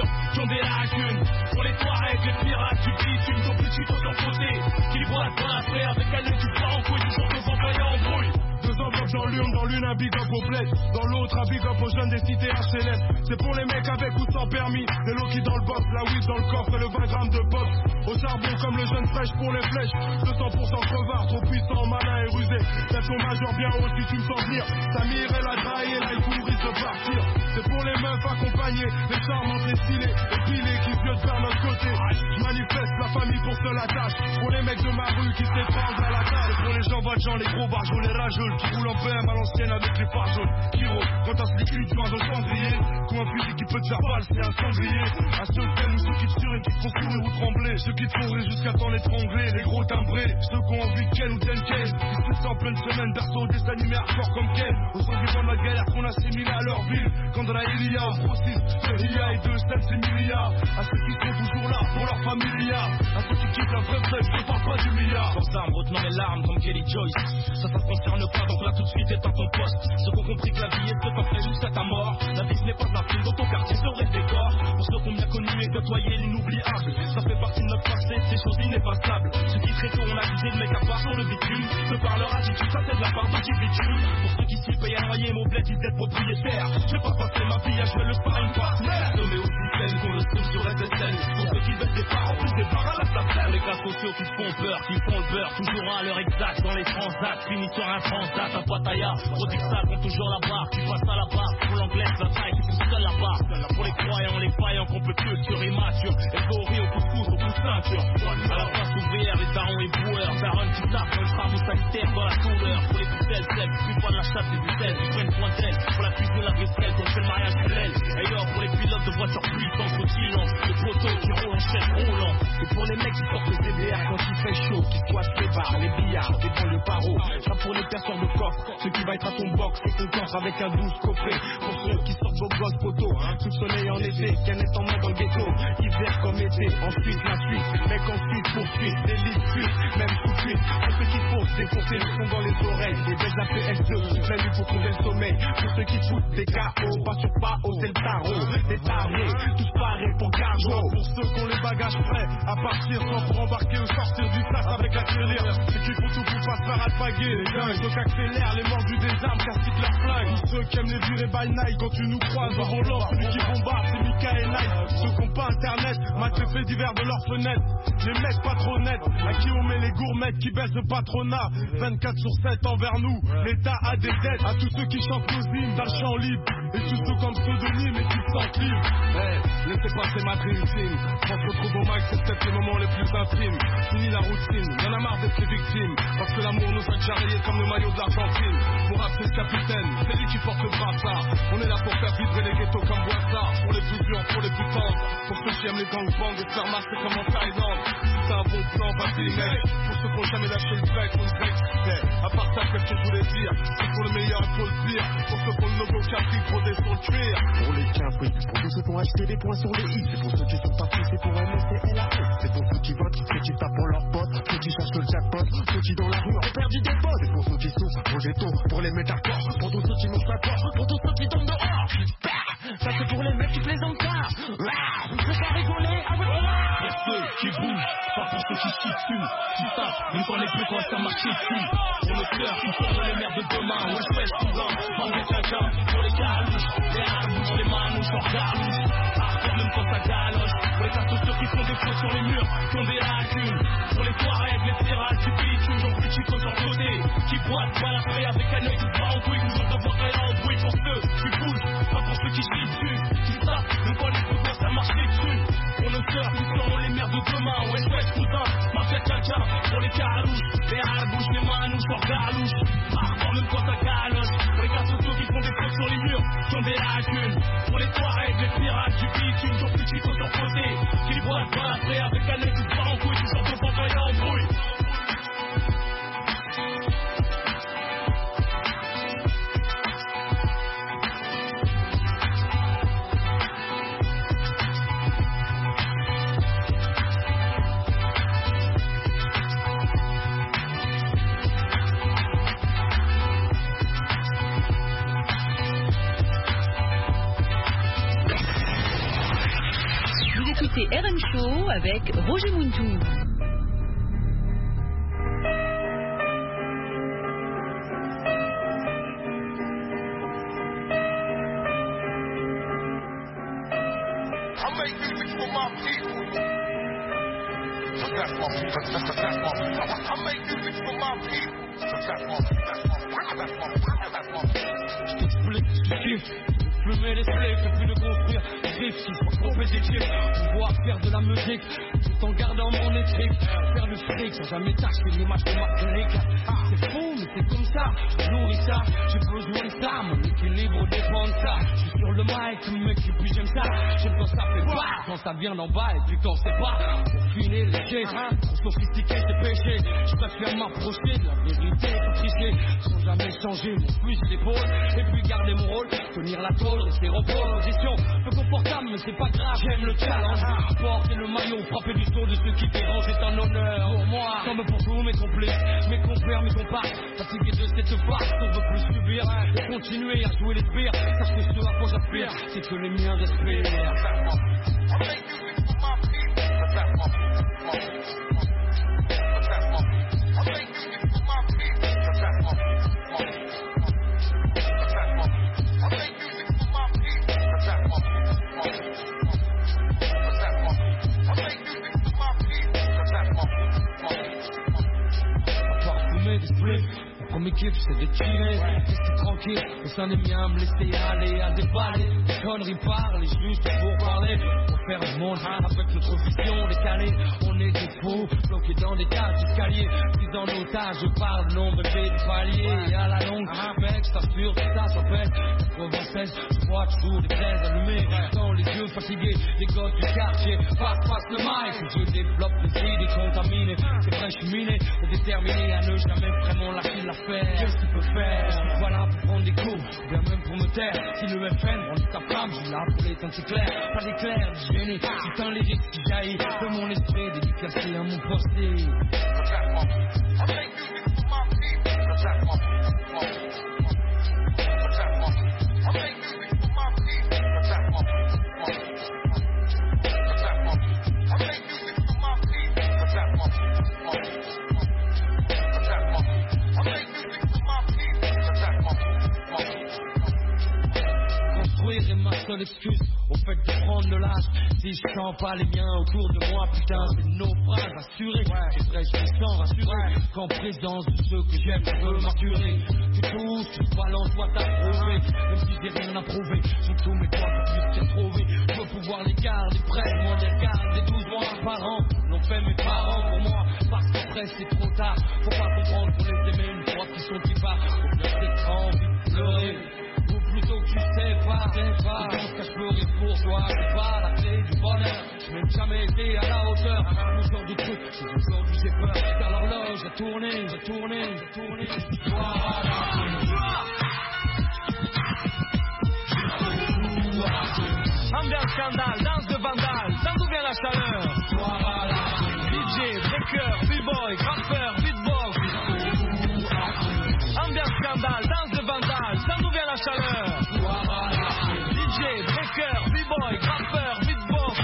Speaker 4: ont des lacunes. Pour les Touaregs, les pirates du bitume, ton petit tout en côté. Qui boite dans la fraie avec un œil du bas en couille, toujours devant voyant en brouille.
Speaker 11: Deux enveloppes dans l'une un big up au bled, dans l'autre un big up aux jeunes des cités HLM. C'est pour les mecs avec ou sans permis, des loquis dans le box, la weed dans le coffre et le 20 grammes de pop. Au charbon comme le jeune fraîche pour les flèches, 200% crevard, trop puissant, malin et rusé. T'as ton major bien haut si tu me sens venir. Samir elle a trahi et là il courit de partir. C'est pour les meufs accompagnées, les charmantes, les stylées, les pilés qui se viennent vers notre côté. Je manifeste la famille pour se la tâche, pour les mecs de ma rue qui s'étranglent à la table. Et pour les gens valjean, les gros barjots, les rageux qui roulent en BM à l'ancienne avec les phares jaunes. Kiro, quand t'as ce liquide, tu vas dans le cendrier. Comme un fusil qui peut te faire balle, c'est un sanglier. À ceux qui aiment ou ceux qui te surent et qui te font sourire ou trembler. Ceux qui te font rire jusqu'à t'en étrangler. Les gros timbrés, ceux qui ont envie de Ken ou Tenken. Qui se en pleine semaine, berceau des animés hardcore comme Ken. Au son du vent de la galère qu'on assimile à leur ville. Quand dans la Ilia, on procisse, le Ilia et deux cents, c'est milliards. À ceux qui sont toujours là pour leur familia. À ceux qui quittent la vraie fête, je parle pas du milliard.
Speaker 4: Sans armes, retenant mes larmes comme Kelly Joyce. Ça te concerne pas, donc là tout de suite est à ton poste. Ceux qui ont compris que la vie est de t'en jusqu'à ta mort. La vie ce n'est pas un film, dans ton quartier serait le décor. Pour ceux qui ont bien connu et côtoyé l'inoubliable. Ça fait partie de notre passé, ces choses ineffaçables. Ceux qui très tôt ont accusé de mecs à part sur le bitume. Te par leur attitude, ça c'est de la part de qui bitume. Pour ceux qui s'y payent à noyer mon bled, ils d'être propriétaires. Je vais pas passer ma vie à jouer le sparring partner. Nommé au système qu'on le trouve sur SSN. Pour ceux qui veulent des parts, en plus des parts à la SACEM. Les cas sociaux qui font peur, qui font le beurre. Toujours à l'heure exacte dans les transats. Fini sur un transat à Pattaya. Prodixa compte toujours la barre. Tu passes à la barre. Pour l'anglaise, la taille, tu pousses seul la barre. Pour les croyants, les faillants qu'on peut tuer sur immature. Elle va au riz, au couscous, au pouce ceinture. À la place ouvrière, les darons et boueurs. Baron qui tape, on travaux sanitaires dans la couleur. Pour les coutelles, celles, plus pas de la chatte, des butelles. Tu prends une pointelle. Pour la cuisine, la vaisselle, qu'on fait le mariage de l'aile. Et alors, pour les pilotes de voitures puissantes, au silence. Le poteau qui roule en chaise roulant. Et pour les mecs qui portent les CBR quand il fait chaud. Qui squattent les bars, les billards, les banlieues paro. Ça pour les perceurs de coffre. Ceux qui va être à ton box et ton corps avec un 12 coffret. Pour ceux qui sortent vos gosses poteaux. Sous le soleil en été, qu'elle est en main dans le ghetto. Hiver comme été, ensuite la suite. Mec ensuite poursuite, des listes fuites, même tout de suite. Pour ceux qui faussent, défoncer le son dans les oreilles. Des baisses à PS2, la nuit pour trouver le sommeil. Pour ceux qui foutent des KO, pas sur pas haut, c'est le tarot. Des tarés, tous parés pour cargo.
Speaker 11: Pour ceux qui ont les bagages prêts à partir, soit pour embarquer ou sortir du sas avec la tirelire. C'est qu'il faut tout pour pas se faire alpaguer. Les gars, ceux qui accélèrent, les mordus des armes, castiquent leur flingue. Tous ceux qui aiment les virées by night, quand tu nous croises au volant, celui qui bombarde, c'est Mika et Night. Ceux qui n'ont pas internet, match les faits divers de leur fenêtre. Les mecs pas trop nets, à qui on met les gourmettes qui baissent le patronat. 24 sur 7 envers nous, l'État a des dettes. À tous ceux qui chantent nos hymnes dans le champ libre. Et tous ceux comme pseudonyme et qui se sentent libres. Laissez passer ma dream team. Quand on se retrouve au max, c'est peut-être les moments les plus intimes. Fini la routine, y'en a marre d'être les victimes. Parce que l'amour nous a déjà rayés comme le maillot de l'Argentine. Pour appeler le capitaine, c'est lui qui porte le brassard. On est là pour faire vibrer les ghettos comme Boissard. Pour les plus durs, pour les plus tendres. Pour ceux qui aiment les gangbangs et se faire masser comme en Thaïlande. Si c'est un bon plan, vas-y mec. Pour ceux qui n'ont jamais lâché le bec, on le bec. À part ça, qu'est-ce que je voulais dire? C'est pour le meilleur, il faut le dire. Pour ceux qui ont le logo Capri, brodé sur le cuir.
Speaker 13: Pour les Capri, pour tous ceux qui ont acheté des points sur les i. C'est pour ceux qui sont partis, c'est pour MSCLAS. C'est pour ceux qui votent, ceux qui tapent pour leurs potes. Ceux qui cherchent le jackpot, ceux qui dans la rue ont perdu des potes. C'est pour ceux qui souffrent, pour Géto, pour les métaphores. Pour tous ceux qui mangent la porte, pour tous ceux qui tombent dehors. Ça c'est pour les mecs qui plaisantent pas. C'est pas rigoler avec moi.
Speaker 4: Pour ceux qui bougent, pas pour ceux qui se tuent. Qui savent, même quand les plus quand ça marche dessus. Pour nos cœurs qui forment les mères de demain. Wesh wesh cousin, bande de caca. Pour les galouches, les arbouches, les manouches, leurs galouches. Hardcore même quand ça galoche. Pour les tas sociaux qui font des fautes sur les murs, qui ont des lacunes. Pour les Touaregs, les pirates du bitume, j'en plus chico sur côté. Qui boitent, pas la fraie avec un œil qui se bat en couille. Toujours devant qu'elle en bruit pour ceux qui bougent, pas pour ceux qui se dessus. Qui savent, même quand les plus quand ça marche dessus. Pour nos sœurs qui seront les mères de demain. Wesh wesh cousin, m'appelle quelqu'un. Pour les carouches, les arbouches, les manouches, leurs galouches. Hardcore même quand ça galoche. Pour les gars sociaux qui font des fautes sur les murs, qui ont des lacunes. Pour les Touaregs, les pirates du bitume, j'en plus chico sur côté. Qui boitent, pas la fraie avec un œil qui se bat en couille. Toujours devant quand elle en bruit.
Speaker 12: écoutez RM Show avec Roger Muntou.
Speaker 16: I make music for my people. That's my people. I make music for my people. That's my
Speaker 8: Je t'explique ce que je kiffe. Plumer les slips et puis de construire des riffs qui soient compétitifs. Pouvoir faire de la musique tout en gardant mon éthique. Faire du fric sans jamais tâcher l'image de ma clinique. C'est fou mais c'est comme ça, je nourris ça. J'ai besoin de ça, mon équilibre dépend de ça. Je suis sur le mic, mec, et puis j'aime ça. J'aime quand ça fait pas, quand ça vient d'en bas et puis quand c'est pas. Pour finir léger, trop sophistiqué c'est péché. Je préfère m'approcher de la vérité, pas tricher. Sans jamais changer mon fusil d'épaule. Et puis garder mon rôle, tenir la tôle. Rester en position, peu confortable mais c'est pas grave, j'aime le challenge. Porter le maillot, frapper du dos de ceux qui dérangent est un honneur pour moi. Comme pour tous mes complices, mes compères, mes comparses. Fatigué de cette farce, on veut plus subir et continuer à jouer les pires. Sache que ce à quoi j'aspire, c'est que les miens respirent. Mes kiffs c'est de tirer, rester tranquille, et ça n'est bien me laisser aller à déballer. Les conneries parlent, juste pour parler, pour faire du monde avec notre vision décalée. On est des fous, bloqués dans des cages d'escalier, pris en otage, je parle nombre de paliers. Et à la longue, mec, je t'assure que ça pète. 96, je vois toujours des fraises allumées, dans les yeux fatigués, des gosses du quartier, passe le mic, je développe des idées contaminées. C'est vrai, je suis miné, et déterminé à ne jamais vraiment lâcher l'affaire. Qu'est-ce qu'il peut faire? Je suis pas là pour prendre des coups, ou bien même pour me taire. Si le FN rend ta femme, je suis là pour les temps c'est clair. Pas d'éclair, du génie, c'est un lyrique qui jaillit de mon esprit, dédicacé à mon posté. Seule excuse au fait de prendre de l'âge. Si je sens pas les miens autour de moi, putain, c'est le naufrage assuré. C'est vrai, je me sens rassuré qu'en présence de ceux que j'aime, je veux m'assurer. Tu touches, tu balances, toi t'approuver. Même si j'ai rien à prouver, surtout mes toi que tu t'es trouvé. Je veux pouvoir les garder près, moi les garder 12 mois par an. L'ont fait mes parents pour moi, parce qu'après c'est trop tard. Faut pas comprendre qu'on les aimait une fois qu'ils sont qui part. Au bien c'est envie de pleurer. Plutôt que tu sais pas, dans ce cas je pleurais pour toi, c'est pas la clé du bonheur. Je n'ai jamais été à la hauteur, ce genre de truc, aujourd'hui j'ai peur, car l'horloge a tourné. Ambiance scandale, danse de vandale, d'où vient la chaleur? DJ, breaker, b-boy, rappeur, beatbox. Ambiance scandale, danse de vandale, d'où vient la chaleur? DJ, breaker, b-boy, rappeur, beatbox.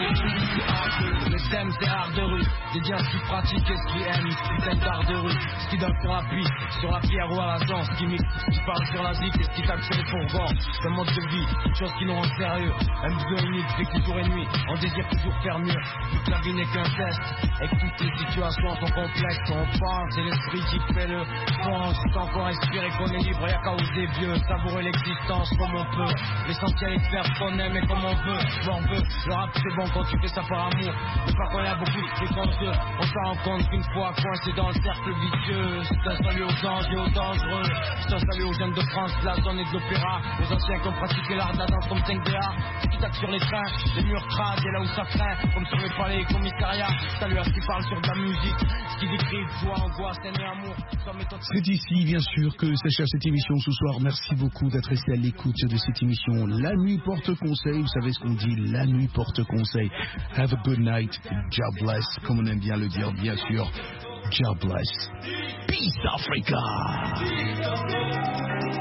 Speaker 8: Le thème c'est art de rue, dédié à ce qui pratique et ce qui aime, putain d'art de rue. Ce qui donne sur la piste, sur la pierre ou à la danse, ce qui mixe, ce qui parle sur la zik et ce qui tape sur les fourgons. C'est un mode de vie, une chose qui nous rend sérieux. Un besoin unique, vécu jour et nuit, on désire toujours faire mieux. Vu que la vie n'est qu'un test, et que toutes les situations sont complexes. On pense, c'est l'esprit qui fait le fond. C'est encore respirer qu'on est libre, y'a qu'à oser vieux. Savourer l'existence comme on peut. L'essentiel est de faire ce qu'on aime et comme on veut. On veut, le rap c'est bon quand tu fais ça par amour. Mais pas quand il y a beaucoup de fréquences. On s'en rend compte qu'une fois coincé dans le cercle vicieux. C'est un salut aux anges et aux dangereux. C'est un salut aux jeunes de France, de la zone et de l'opéra. Aux anciens qui ont pratiqué l'art de la danse comme 5DA. Qui taquent sur les trains, les murs crades et là où ça craint. Comme sur les palais et commissariats. Salut à ceux qui parlent sur de la musique. Ce qui décrit joie, angoisse, haine et amour.
Speaker 1: C'est ici, bien sûr, que s'achève cette émission ce soir. Merci beaucoup d'être resté à l'écoute de cette émission. La nuit porte conseil. Vous savez ce qu'on dit, la nuit porte conseil. Have a good night. God bless, comme on aime bien le dire, bien sûr. God bless. Peace Africa.